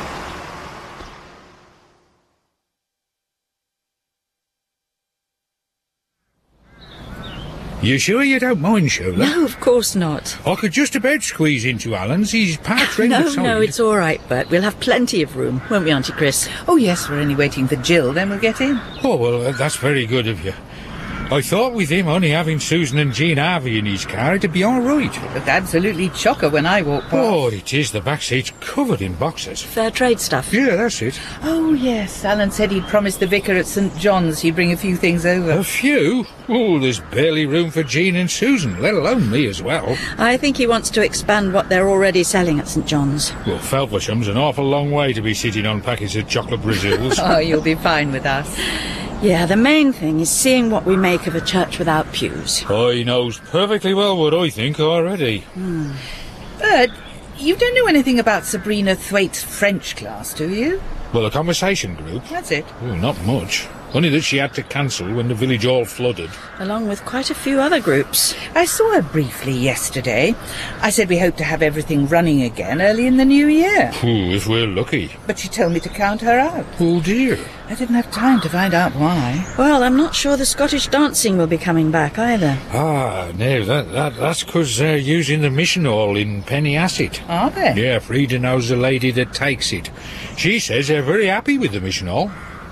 You sure you don't mind, Shola? No, of course not. I could just about squeeze into Alan's. He's packed round the side. No, it's all right, Bert. We'll have plenty of room, won't we, Auntie Chris? Oh, yes, we're only waiting for Jill, then we'll get in. Oh, well, that's very good of you. I thought with him only having Susan and Jean Harvey in his car, it'd be all right. It looked absolutely chocker when I walked past. Oh, it is. The back seat's covered in boxes. Fair trade stuff. Yeah, that's it. Oh, yes. Alan said he'd promised the vicar at St. John's he'd bring a few things over. A few? Oh, there's barely room for Jean and Susan, let alone me as well. I think he wants to expand what they're already selling at St. John's. Well, Felversham's an awful long way to be sitting on packets of chocolate Brazils. Oh, you'll be fine with us. Yeah, the main thing is seeing what we make of a church without pews. He knows perfectly well what I think already. Bert, You don't know anything about Sabrina Thwaite's French class, do you? Well, a conversation group? That's it. Oh, not much. Only that she had to cancel when the village all flooded. Along with quite a few other groups. I saw her briefly yesterday. I said we hope to have everything running again early in the new year. Ooh, if we're lucky. But she told me to count her out. Oh, dear. I didn't have time to find out why. Well, I'm not sure the Scottish dancing will be coming back either. Ah, no, that's because they're using the mission hall in Penny Asset. Are they? Yeah, Frida knows the lady that takes it. She says they're very happy with the mission hall.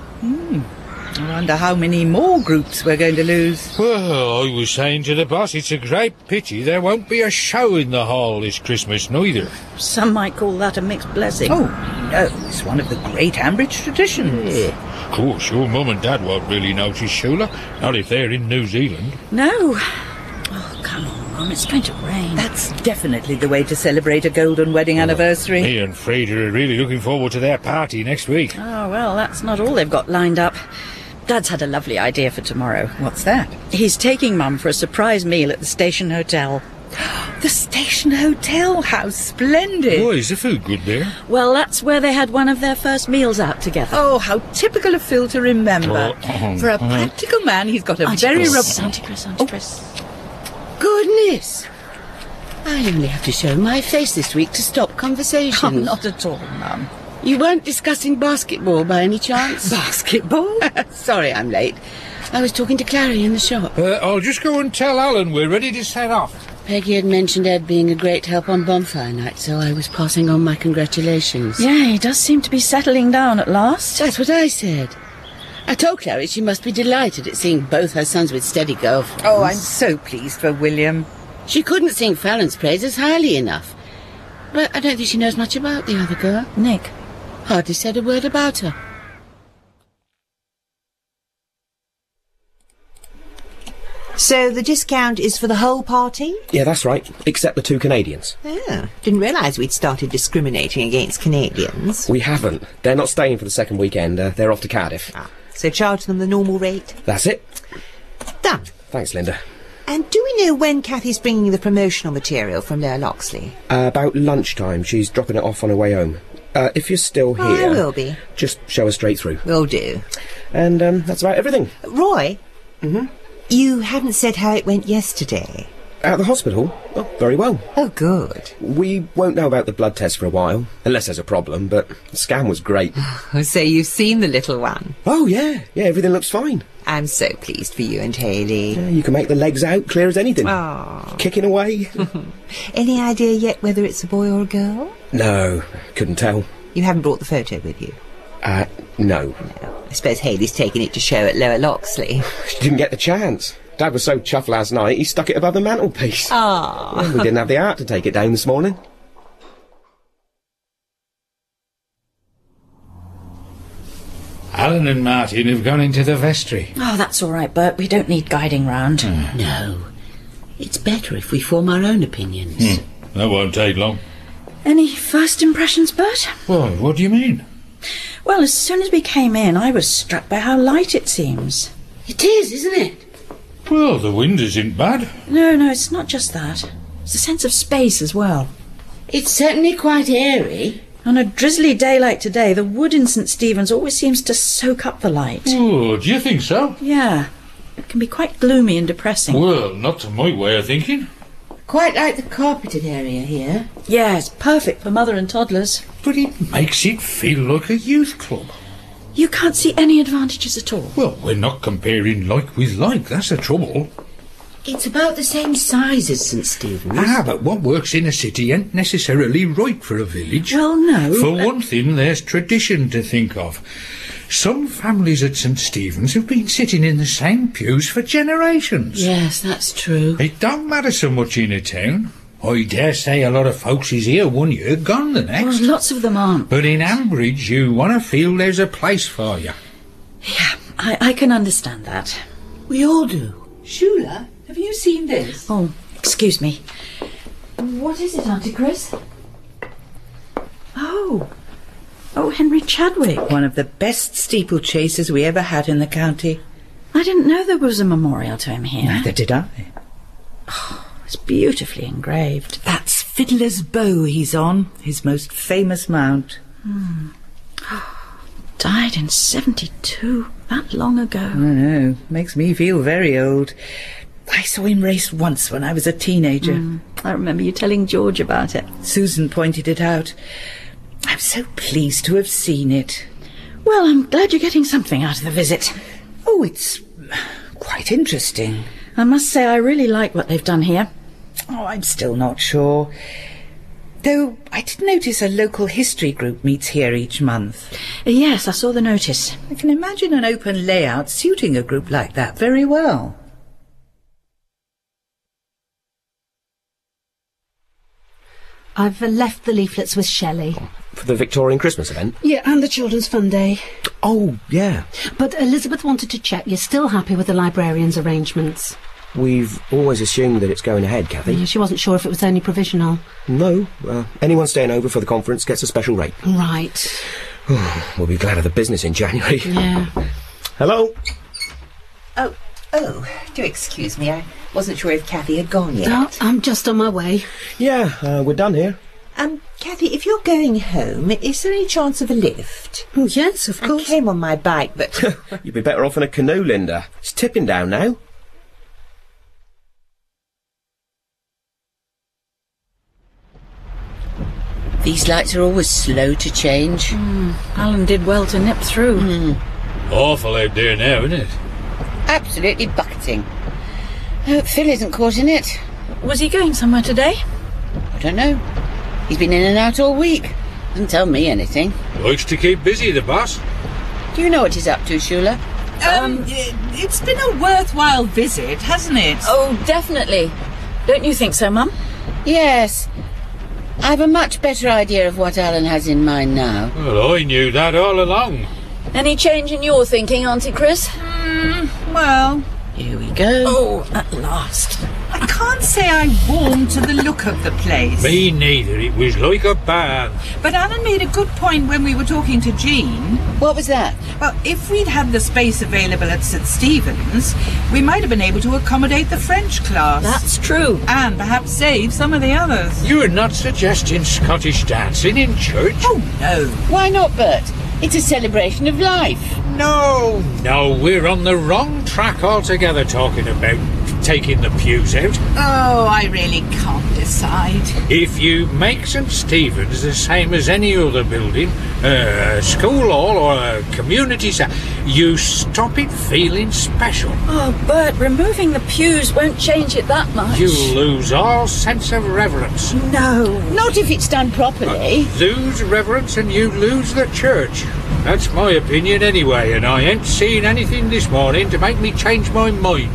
I wonder how many more groups we're going to lose. Well, I was saying to the boss, it's a great pity there won't be a show in the hall this Christmas, neither. Some might call that a mixed blessing. Oh, no, it's one of the great Ambridge traditions. Of course, your mum and dad won't really notice, Shula. Not if they're in New Zealand. No. Oh, come on, Mum, it's going to rain. That's definitely the way to celebrate a golden wedding anniversary. Me and Frida are really looking forward to their party next week. Oh, well, that's not all they've got lined up. Dad's had a lovely idea for tomorrow. What's that? He's taking Mum for a surprise meal at the Station Hotel. The Station Hotel? How splendid! Boy, is the food good there? Well, that's where they had one of their first meals out together. Oh, how typical of Phil to remember. For a practical man, he's got a very... Auntie Chris. Goodness! I only have to show my face this week to stop conversations. Oh, not at all, Mum. You weren't discussing basketball by any chance? Basketball? Sorry I'm late. I was talking to Clary in the shop. I'll just go and tell Alan we're ready to set off. Peggy had mentioned Ed being a great help on bonfire night, so I was passing on my congratulations. Yeah, he does seem to be settling down at last. That's what I said. I told Clary she must be delighted at seeing both her sons with steady girlfriends. Oh, I'm so pleased for William. She couldn't sing Fallon's praises highly enough. But I don't think she knows much about the other girl. Nick. Hardly said a word about her. So the discount is for the whole party? Yeah, that's right, except the 2 Canadians. Oh, didn't realise we'd started discriminating against Canadians. We haven't. They're not staying for the second weekend. They're off to Cardiff. So charge them the normal rate? That's it. Done. Thanks, Linda. And do we know when Cathy's bringing the promotional material from Lower Loxley? About lunchtime. She's dropping it off on her way home. If you're still here... I will be. Just show her straight through. Will do. And that's about everything. Roy? Mm-hmm. You hadn't said how it went yesterday. At the hospital? Oh, very well. Oh, good. We won't know about the blood test for a while, unless there's a problem, but the scan was great. So you've seen the little one? Oh, yeah. Yeah, everything looks fine. I'm so pleased for you and Hayley. Yeah, you can make the legs out clear as anything. Aww. Kicking away. Any idea yet whether it's a boy or a girl? No, couldn't tell. You haven't brought the photo with you? No. I suppose Hayley's taken it to show at Lower Loxley. She didn't get the chance. Dad was so chuffed last night, he stuck it above the mantelpiece. Ah. Well, we didn't have the heart to take it down this morning. Alan and Martin have gone into the vestry. Oh, that's all right, Bert. We don't need guiding round. No. It's better if we form our own opinions. That won't take long. Any first impressions, Bert? Well, what do you mean? Well, as soon as we came in, I was struck by how light it seems. It is, isn't it? Well, the wind isn't bad. No, it's not just that. It's a sense of space as well. It's certainly quite airy. On a drizzly day like today, the wood in St. Stephen's always seems to soak up the light. Oh, do you think so? Yeah. It can be quite gloomy and depressing. Well, not to my way of thinking. Quite like the carpeted area here. Yeah, it's perfect for mother and toddlers. But it makes it feel like a youth club. You can't see any advantages at all. Well, we're not comparing like with like, that's the trouble. It's about the same size as St. Stephen's. But what works in a city ain't necessarily right for a village. Well, no. For one thing, there's tradition to think of. Some families at St. Stephen's have been sitting in the same pews for generations. Yes, that's true. It don't matter so much in a town. I dare say a lot of folks is here one year, gone the next. Well, lots of them aren't. But in Ambridge, you want to feel there's a place for you. Yeah, I can understand that. We all do. Shula, have you seen this? Oh, excuse me. What is it, Auntie Chris? Oh, Henry Chadwick. One of the best steeplechasers we ever had in the county. I didn't know there was a memorial to him here. Neither did I. Oh, it's beautifully engraved. That's Fiddler's Bow he's on, his most famous mount. Died in 72, that long ago. I know, makes me feel very old. I saw him race once when I was a teenager. I remember you telling George about it. Susan pointed it out. I'm so pleased to have seen it. Well, I'm glad you're getting something out of the visit. Oh, it's quite interesting. I must say I really like what they've done here. Oh, I'm still not sure. Though I did notice a local history group meets here each month. Yes, I saw the notice. I can imagine an open layout suiting a group like that very well. I've left the leaflets with Shelley. For the Victorian Christmas event? Yeah, and the Children's Fun Day. Oh, yeah. But Elizabeth wanted to check you're still happy with the librarian's arrangements. We've always assumed that it's going ahead, Cathy. Yeah, she wasn't sure if it was only provisional. No. Anyone staying over for the conference gets a special rate. Right. We'll be glad of the business in January. Yeah. Hello? Oh, do excuse me. I wasn't sure if Cathy had gone yet. Oh, I'm just on my way. Yeah, we're done here. Cathy, if you're going home, is there any chance of a lift? Oh, yes, of course. I came on my bike, but... You'd be better off in a canoe, Linda. It's tipping down now. These lights are always slow to change. Alan did well to nip through. Awful out there now, isn't it? Absolutely bucketing. I hope Phil isn't caught in it. Was he going somewhere today? I don't know. He's been in and out all week. Doesn't tell me anything. Likes to keep busy, the boss. Do you know what he's up to, Shula? It's been a worthwhile visit, hasn't it? Oh, definitely. Don't you think so, Mum? Yes. I've a much better idea of what Alan has in mind now. Well, I knew that all along. Any change in your thinking, Auntie Chris? Well... Here we go. Oh, at last. I can't say I warmed to the look of the place. Me neither. It was like a barn. But Alan made a good point when we were talking to Jean. What was that? Well, if we'd had the space available at St Stephen's, we might have been able to accommodate the French class. That's true. And perhaps save some of the others. You're not suggesting Scottish dancing in church? Oh, no. Why not, Bert? It's a celebration of life. No, we're on the wrong track altogether talking about taking the pews out. Oh, I really can't decide. If you make St Stephen's the same as any other building, a school hall or a community centre, you stop it feeling special. Oh, Bert, removing the pews won't change it that much. You lose all sense of reverence. No. Not if it's done properly. Lose reverence and you lose the church. That's my opinion anyway, and I ain't seen anything this morning to make me change my mind.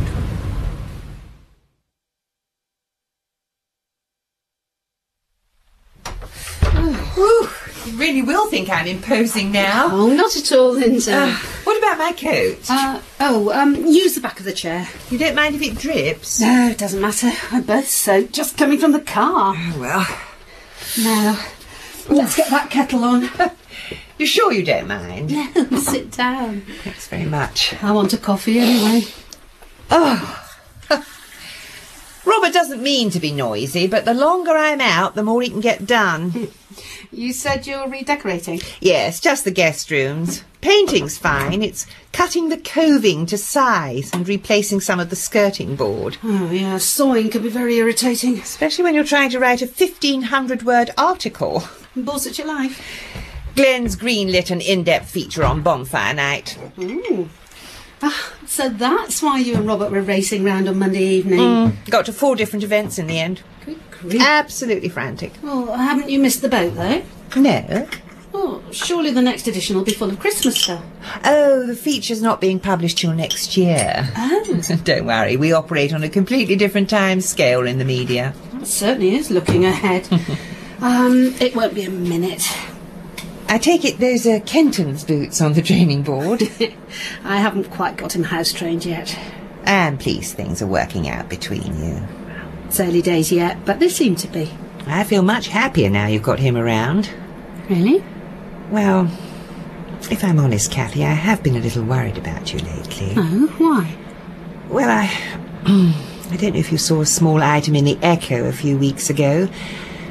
You really will think I'm imposing now. Oh, not at all, Linda. What about my coat? Use the back of the chair. You don't mind if it drips? No, it doesn't matter. We're both soaked, just coming from the car. Oh, well. Now, let's get that kettle on. You're sure you don't mind? No, sit down. Thanks very much. I want a coffee anyway. Oh. Robert doesn't mean to be noisy, but the longer I'm out, the more he can get done. You said you're redecorating? Yes, just the guest rooms. Painting's fine. It's cutting the coving to size and replacing some of the skirting board. Oh, yeah, sawing can be very irritating. Especially when you're trying to write a 1,500-word article. Balls at your life. Glenn's greenlit an in-depth feature on Bonfire Night. Ooh. So that's why you and Robert were racing round on Monday evening. Got to 4 different events in the end. Good grief. Absolutely frantic. Well, haven't you missed the boat, though? No. Oh, surely the next edition will be full of Christmas stuff. Oh, the feature's not being published till next year. Oh. Don't worry, we operate on a completely different time scale in the media. It certainly is looking ahead. It won't be a minute. I take it those are Kenton's boots on the training board. I haven't quite got him house-trained yet. I'm pleased things are working out between you. It's early days yet, but they seem to be. I feel much happier now you've got him around. Really? Well, if I'm honest, Cathy, I have been a little worried about you lately. Oh, why? Well, I don't know if you saw a small item in the Echo a few weeks ago.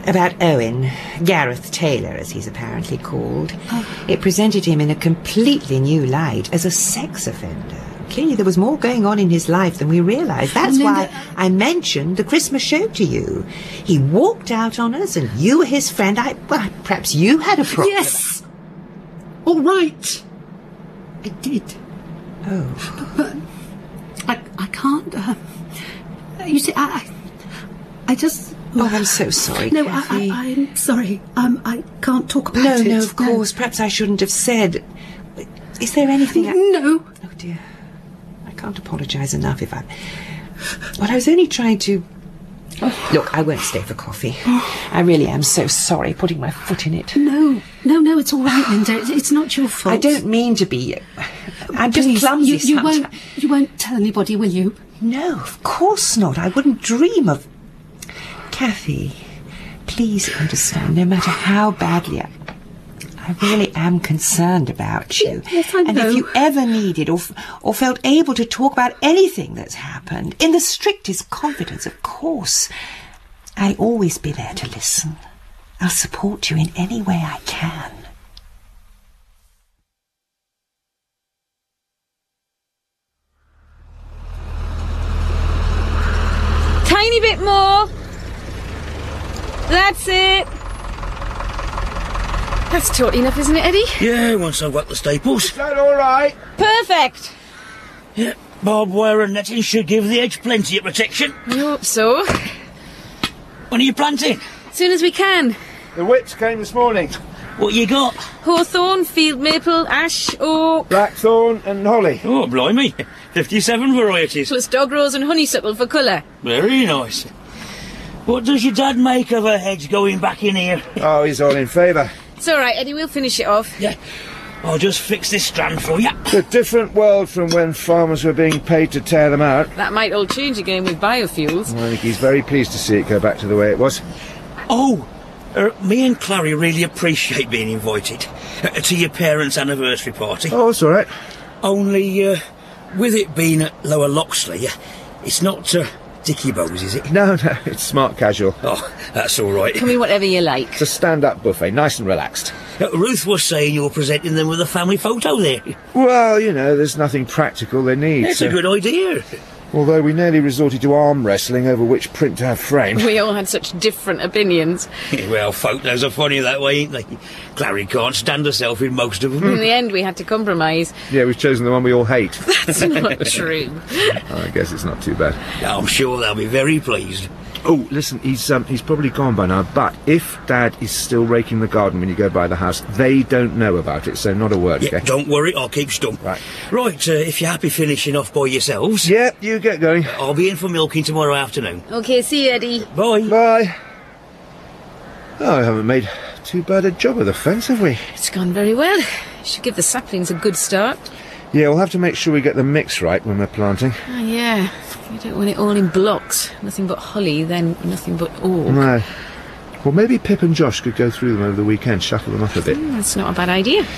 About Owen, Gareth Taylor, as he's apparently called. It presented him in a completely new light as a sex offender. Clearly there was more going on in his life than we realised. That's why I mentioned the Christmas show to you. He walked out on us and you were his friend. Well, perhaps you had a problem. Yes! All right. I did. Oh. But I can't... you see, I just... Oh, I'm so sorry, No, Kathy. I'm sorry. I can't talk about it. No, of course. Perhaps I shouldn't have said... Is there anything... No. Oh, dear. I can't apologise enough if I... Well, I was only trying to... Look, I won't stay for coffee. I really am so sorry putting my foot in it. No, it's all right, Linda. It's not your fault. I don't mean to be... I'm just Please, clumsy you sometimes. You won't tell anybody, will you? No, of course not. I wouldn't dream of... Kathy, please understand, no matter how badly I really am concerned about you. Yes, I know. And if you ever needed or felt able to talk about anything that's happened, in the strictest confidence, of course, I'll always be there to listen. I'll support you in any way I can. Tiny bit more. That's it. That's totally enough, isn't it, Eddie? Yeah, once I've got the staples. Is that all right? Perfect. Yeah, barbed wire and netting should give the edge plenty of protection. I hope so. When are you planting? As soon as we can. The whips came this morning. What you got? Hawthorn, field maple, ash, oak. Blackthorn and holly. Oh, blimey. 57 varieties. Plus dog rose and honeysuckle for colour. Very nice. What does your dad make of a hedge going back in here? Oh, he's all in favour. It's all right, Eddie. We'll finish it off. Yeah. I'll just fix this strand for you. It's a different world from when farmers were being paid to tear them out. That might all change again with biofuels. I think he's very pleased to see it go back to the way it was. Oh, me and Clary really appreciate being invited to your parents' anniversary party. Oh, it's all right. Only, with it being at Lower Loxley, it's not Dicky Bowes, is it? No, it's smart casual. Oh, that's all right. Tell me whatever you like. It's a stand-up buffet, nice and relaxed. Ruth was saying you're presenting them with a family photo there. Well, you know, there's nothing practical they need. It's a good idea. Although we nearly resorted to arm wrestling over which print to have framed. We all had such different opinions. Well, photos are funny that way, ain't they? Clary can't stand herself in most of them. In the end, we had to compromise. Yeah, we've chosen the one we all hate. That's not true. I guess it's not too bad. I'm sure they'll be very pleased. Oh, listen, he's probably gone by now, but if Dad is still raking the garden when you go by the house, they don't know about it, so not a word, Yeah, okay? don't worry, I'll keep stum. Right. Right, if you're happy finishing off by yourselves... Yeah, you get going. I'll be in for milking tomorrow afternoon. OK, see you, Eddie. Bye. Bye. Oh, we haven't made too bad a job of the fence, have we? It's gone very well. Should give the saplings a good start. Yeah, we'll have to make sure we get the mix right when we're planting. Oh, yeah. You don't want it all in blocks. Nothing but holly, then nothing but oak. No. Well, maybe Pip and Josh could go through them over the weekend, shuffle them up a bit. That's not a bad idea.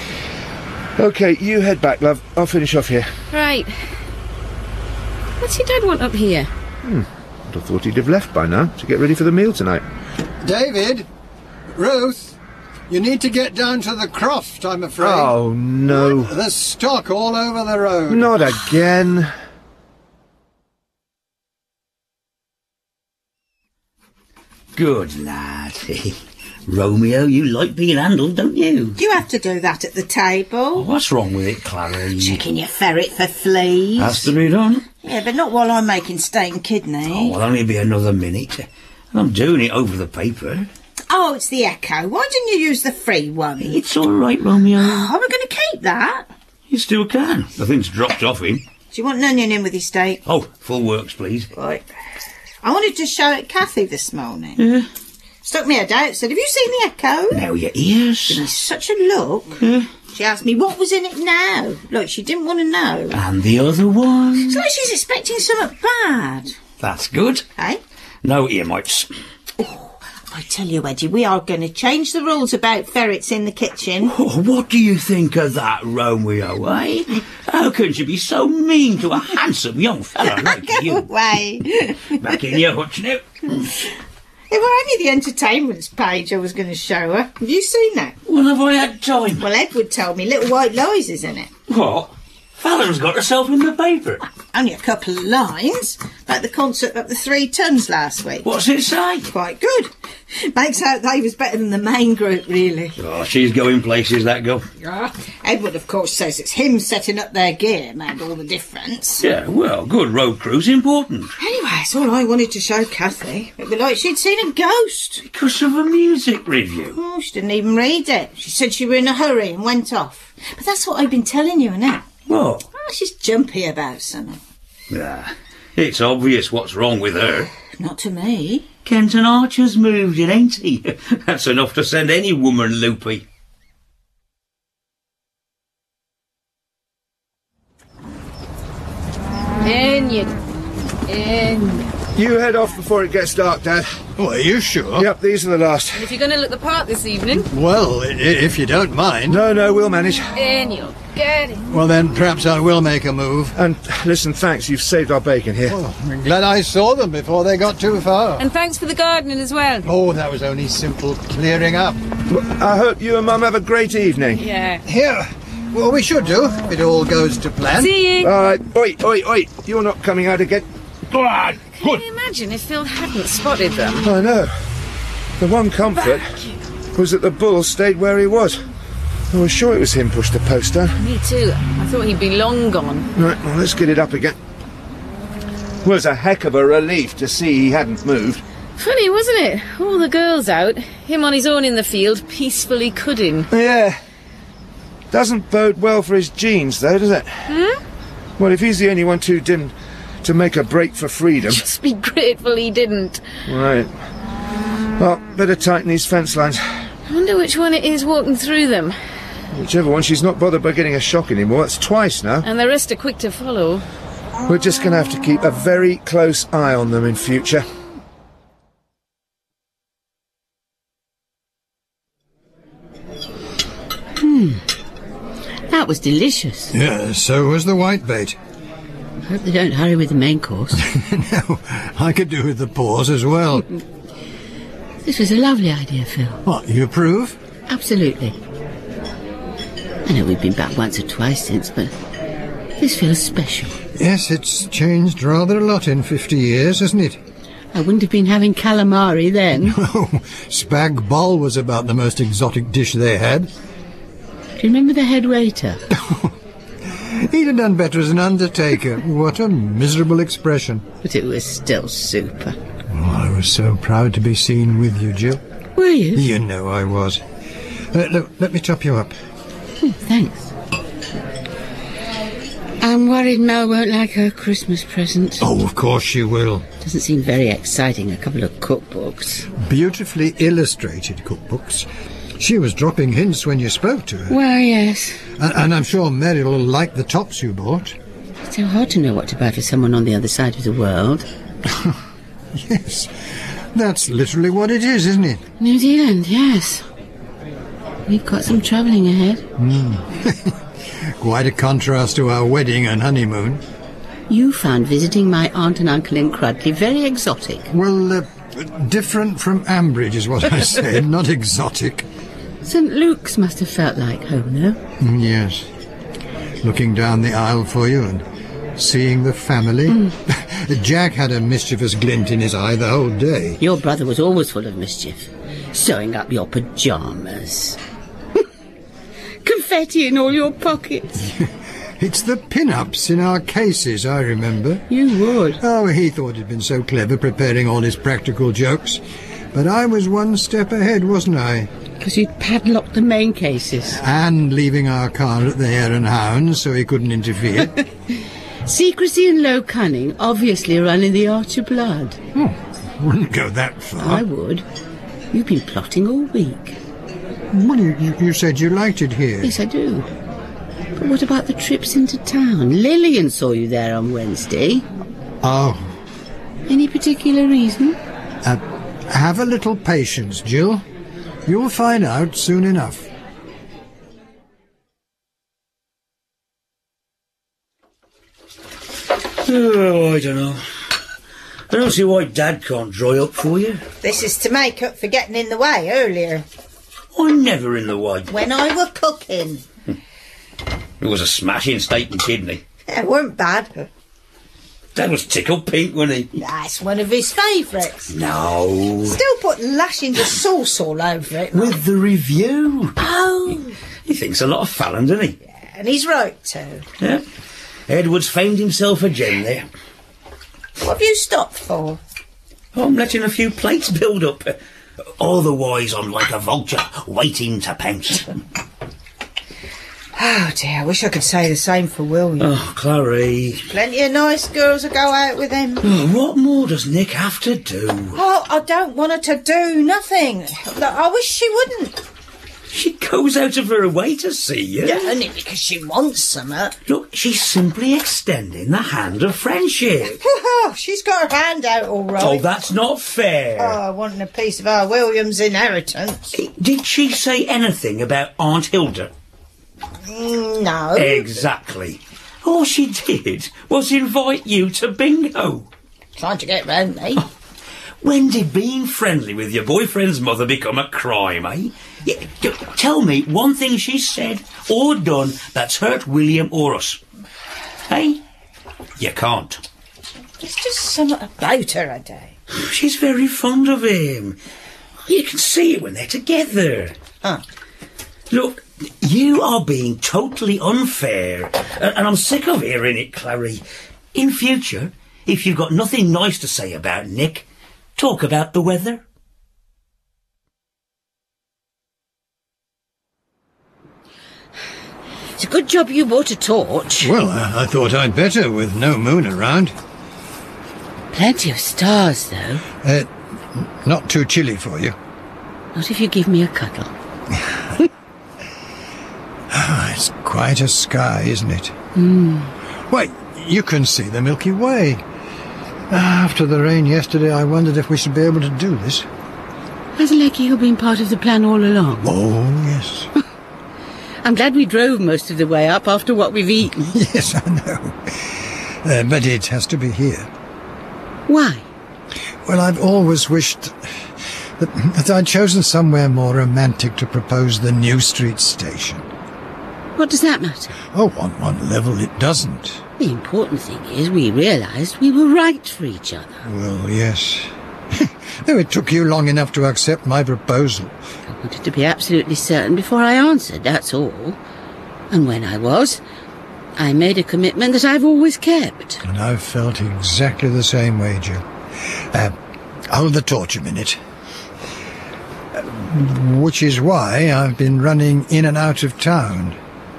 OK, you head back, love. I'll finish off here. Right. What's your dad want up here? I'd have thought he'd have left by now to get ready for the meal tonight. David, Ruth, you need to get down to the croft, I'm afraid. Oh, no. There's stock all over the road. Not again. Good lad. Romeo, you like being handled, don't you? You have to do that at the table. What's wrong with it, Clary? Checking your ferret for fleas. Has to be done. Yeah, but not while I'm making steak and kidney. Oh, it'll only be another minute. I'm doing it over the paper. Oh, it's the Echo. Why didn't you use the free one? It's all right, Romeo. Oh, we're going to keep that. You still can. Nothing's dropped off him. Do you want an onion in with your steak? Oh, full works, please. Right. I wanted to show it Kathy this morning. Yeah. Stuck me a doubt, said, have you seen the Echo? Now your ears. Give me such a look. Yeah. She asked me what was in it now. Look, she didn't want to know. And the other one? It's like she's expecting something bad. That's good. Eh? No earmites. I tell you, Eddie, we are going to change the rules about ferrets in the kitchen. Oh, what do you think of that, Romeo, eh? How can you be so mean to a handsome young fellow like Go you? away. Back in your hutch now. It were only the entertainments page I was going to show her. Have you seen that? Well, have I had time? Well, Edward told me Little White Lies is in it. What? Fallon's got herself in the paper. Only a couple of lines, like the concert up the 3 Tons last week. What's it say? Quite good. Makes out they was better than the main group, really. Oh, she's going places, that girl. Edward, of course, says it's him setting up their gear made all the difference. Yeah, well, good road crew's important. Anyway, it's all I wanted to show Kathy. It'd be like she'd seen a ghost. Because of a music review. Oh, she didn't even read it. She said she were in a hurry and went off. But that's what I've been telling you, innit? What? Oh, she's jumpy about something. Ah, it's obvious what's wrong with her. Not to me. Kenton Archer's moved it, ain't he? That's enough to send any woman loopy. In. You head off before it gets dark, Dad. Oh, are you sure? Yep, these are the last. And if you're going to look the part this evening... Well, if you don't mind. No, we'll manage. In you'll get it. Well, then, perhaps I will make a move. And, listen, thanks, you've saved our bacon here. Oh, I'm glad I saw them before they got too far. And thanks for the gardening as well. Oh, that was only simple clearing up. I hope you and Mum have a great evening. Yeah. Here. Well, we should do, if it all goes to plan. See you. All right, oi, you're not coming out again. Go on. Can you imagine if Phil hadn't spotted them? I know. The one comfort was that the bull stayed where he was. I was sure it was him pushed the post down. Me too. I thought he'd be long gone. Right, well, let's get it up again. Was a heck of a relief to see he hadn't moved. Funny, wasn't it? All the girls out, him on his own in the field, peacefully cudding. Yeah. Doesn't bode well for his genes, though, does it? Well, if he's the only one too dim to make a break for freedom... Just be grateful he didn't. Right. Well, better tighten these fence lines. I wonder which one it is walking through them. Whichever one, she's not bothered by getting a shock anymore. That's twice now. And the rest are quick to follow. We're just going to have to keep a very close eye on them in future. That was delicious. Yeah, so was the whitebait. Hope they don't hurry with the main course. No, I could do with the pause as well. This was a lovely idea, Phil. What, you approve? Absolutely. I know we've been back once or twice since, but this feels special. Yes, it's changed rather a lot in 50 years, hasn't it? I wouldn't have been having calamari then. Oh, spag bol was about the most exotic dish they had. Do you remember the head waiter? He'd have done better as an undertaker. What a miserable expression. But it was still super. Oh, I was so proud to be seen with you, Jill. Were you? You know I was. Look, let me top you up. Thanks. I'm worried Mel won't like her Christmas present. Oh, of course she will. Doesn't seem very exciting, a couple of cookbooks. Beautifully illustrated cookbooks. She was dropping hints when you spoke to her. Well, yes. And I'm sure Mary will like the tops you bought. It's so hard to know what to buy for someone on the other side of the world. Yes, that's literally what it is, isn't it? New Zealand, yes. We've got some travelling ahead. Quite a contrast to our wedding and honeymoon. You found visiting my aunt and uncle in Crudley very exotic. Well, different from Ambridge is what I said, not exotic. St. Luke's must have felt like home, no? Yes. Looking down the aisle for you and seeing the family. Jack had a mischievous glint in his eye the whole day. Your brother was always full of mischief. Sewing up your pyjamas. Confetti in all your pockets. It's the pin-ups in our cases, I remember. You would. Oh, he thought he'd been so clever preparing all his practical jokes. But I was one step ahead, wasn't I? Because you'd padlocked the main cases. And leaving our car at the Hare and Hounds so he couldn't interfere. Secrecy and low cunning obviously run in the Archer blood. Oh, wouldn't go that far. I would. You've been plotting all week. Well, you said you liked it here. Yes, I do. But what about the trips into town? Lillian saw you there on Wednesday. Oh. Any particular reason? Have a little patience, Jill. You'll find out soon enough. Oh, I don't know. I don't see why Dad can't dry up for you. This is to make up for getting in the way earlier. I'm never in the way. When I were cooking. It was a smashing steak and kidney. It weren't bad. Dad was tickled pink, wasn't he? That's one of his favourites. No. Still putting lashings of sauce all over it. With the review. Oh. He thinks a lot of Fallon, doesn't he? Yeah, and he's right too. Yeah. Edward's found himself a gem there. What have you stopped for? Oh, I'm letting a few plates build up. Otherwise, I'm like a vulture waiting to pounce. Oh dear, I wish I could say the same for William. Oh, Clary. Plenty of nice girls will go out with him. Oh, what more does Nick have to do? Oh, I don't want her to do nothing. Look, I wish she wouldn't. She goes out of her way to see you. Yeah, only because she wants something. Look, she's simply extending the hand of friendship. Oh, she's got her hand out all right. Oh, that's not fair. Oh, wanting a piece of our William's inheritance. Did she say anything about Aunt Hilda? No. Exactly. All she did was invite you to bingo. Trying to get round me. When did being friendly with your boyfriend's mother become a crime, eh? Yeah, tell me one thing she said or done that's hurt William or us. Hey? You can't. It's just something about her, I do. She's very fond of him. You can see it when they're together. Huh. Look, you are being totally unfair, and I'm sick of hearing it, Clary. In future, if you've got nothing nice to say about Nick, talk about the weather. It's a good job you bought a torch. Well, I thought I'd better with no moon around. Plenty of stars, though. Not too chilly for you. Not if you give me a cuddle. It's quite a sky, isn't it? Why, you can see the Milky Way. After the rain yesterday, I wondered if we should be able to do this. Has Lecky been part of the plan all along? Oh, yes. I'm glad we drove most of the way up after what we've eaten. Yes, I know. But it has to be here. Why? Well, I've always wished that I'd chosen somewhere more romantic to propose the New Street station. What does that matter? Oh, on one level it doesn't. The important thing is we realised we were right for each other. Well, yes. Though it took you long enough to accept my proposal. I wanted to be absolutely certain before I answered, that's all. And when I was, I made a commitment that I've always kept. And I've felt exactly the same way, Jill. Hold the torch a minute. Which is why I've been running in and out of town.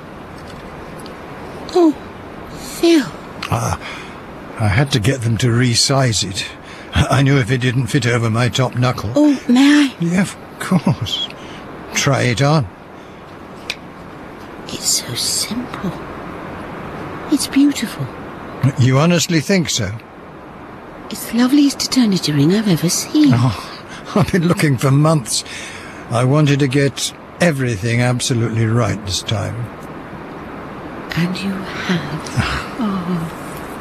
Oh, Phil. I had to get them to resize it. I knew if it didn't fit over my top knuckle. Oh, may I? Yeah, of course. Try it on. It's so simple. It's beautiful. You honestly think so? It's the loveliest eternity ring I've ever seen. Oh, I've been looking for months. I wanted to get everything absolutely right this time. And you have. Oh.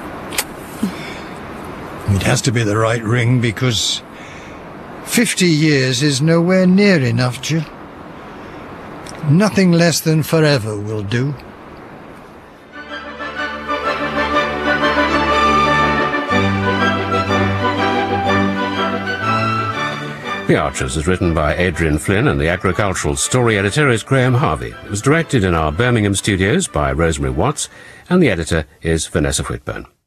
It has to be the right ring because 50 years is nowhere near enough, Jill. Nothing less than forever will do. The Archers is written by Adrian Flynn and the agricultural story editor is Graham Harvey. It was directed in our Birmingham studios by Rosemary Watts and the editor is Vanessa Whitburn.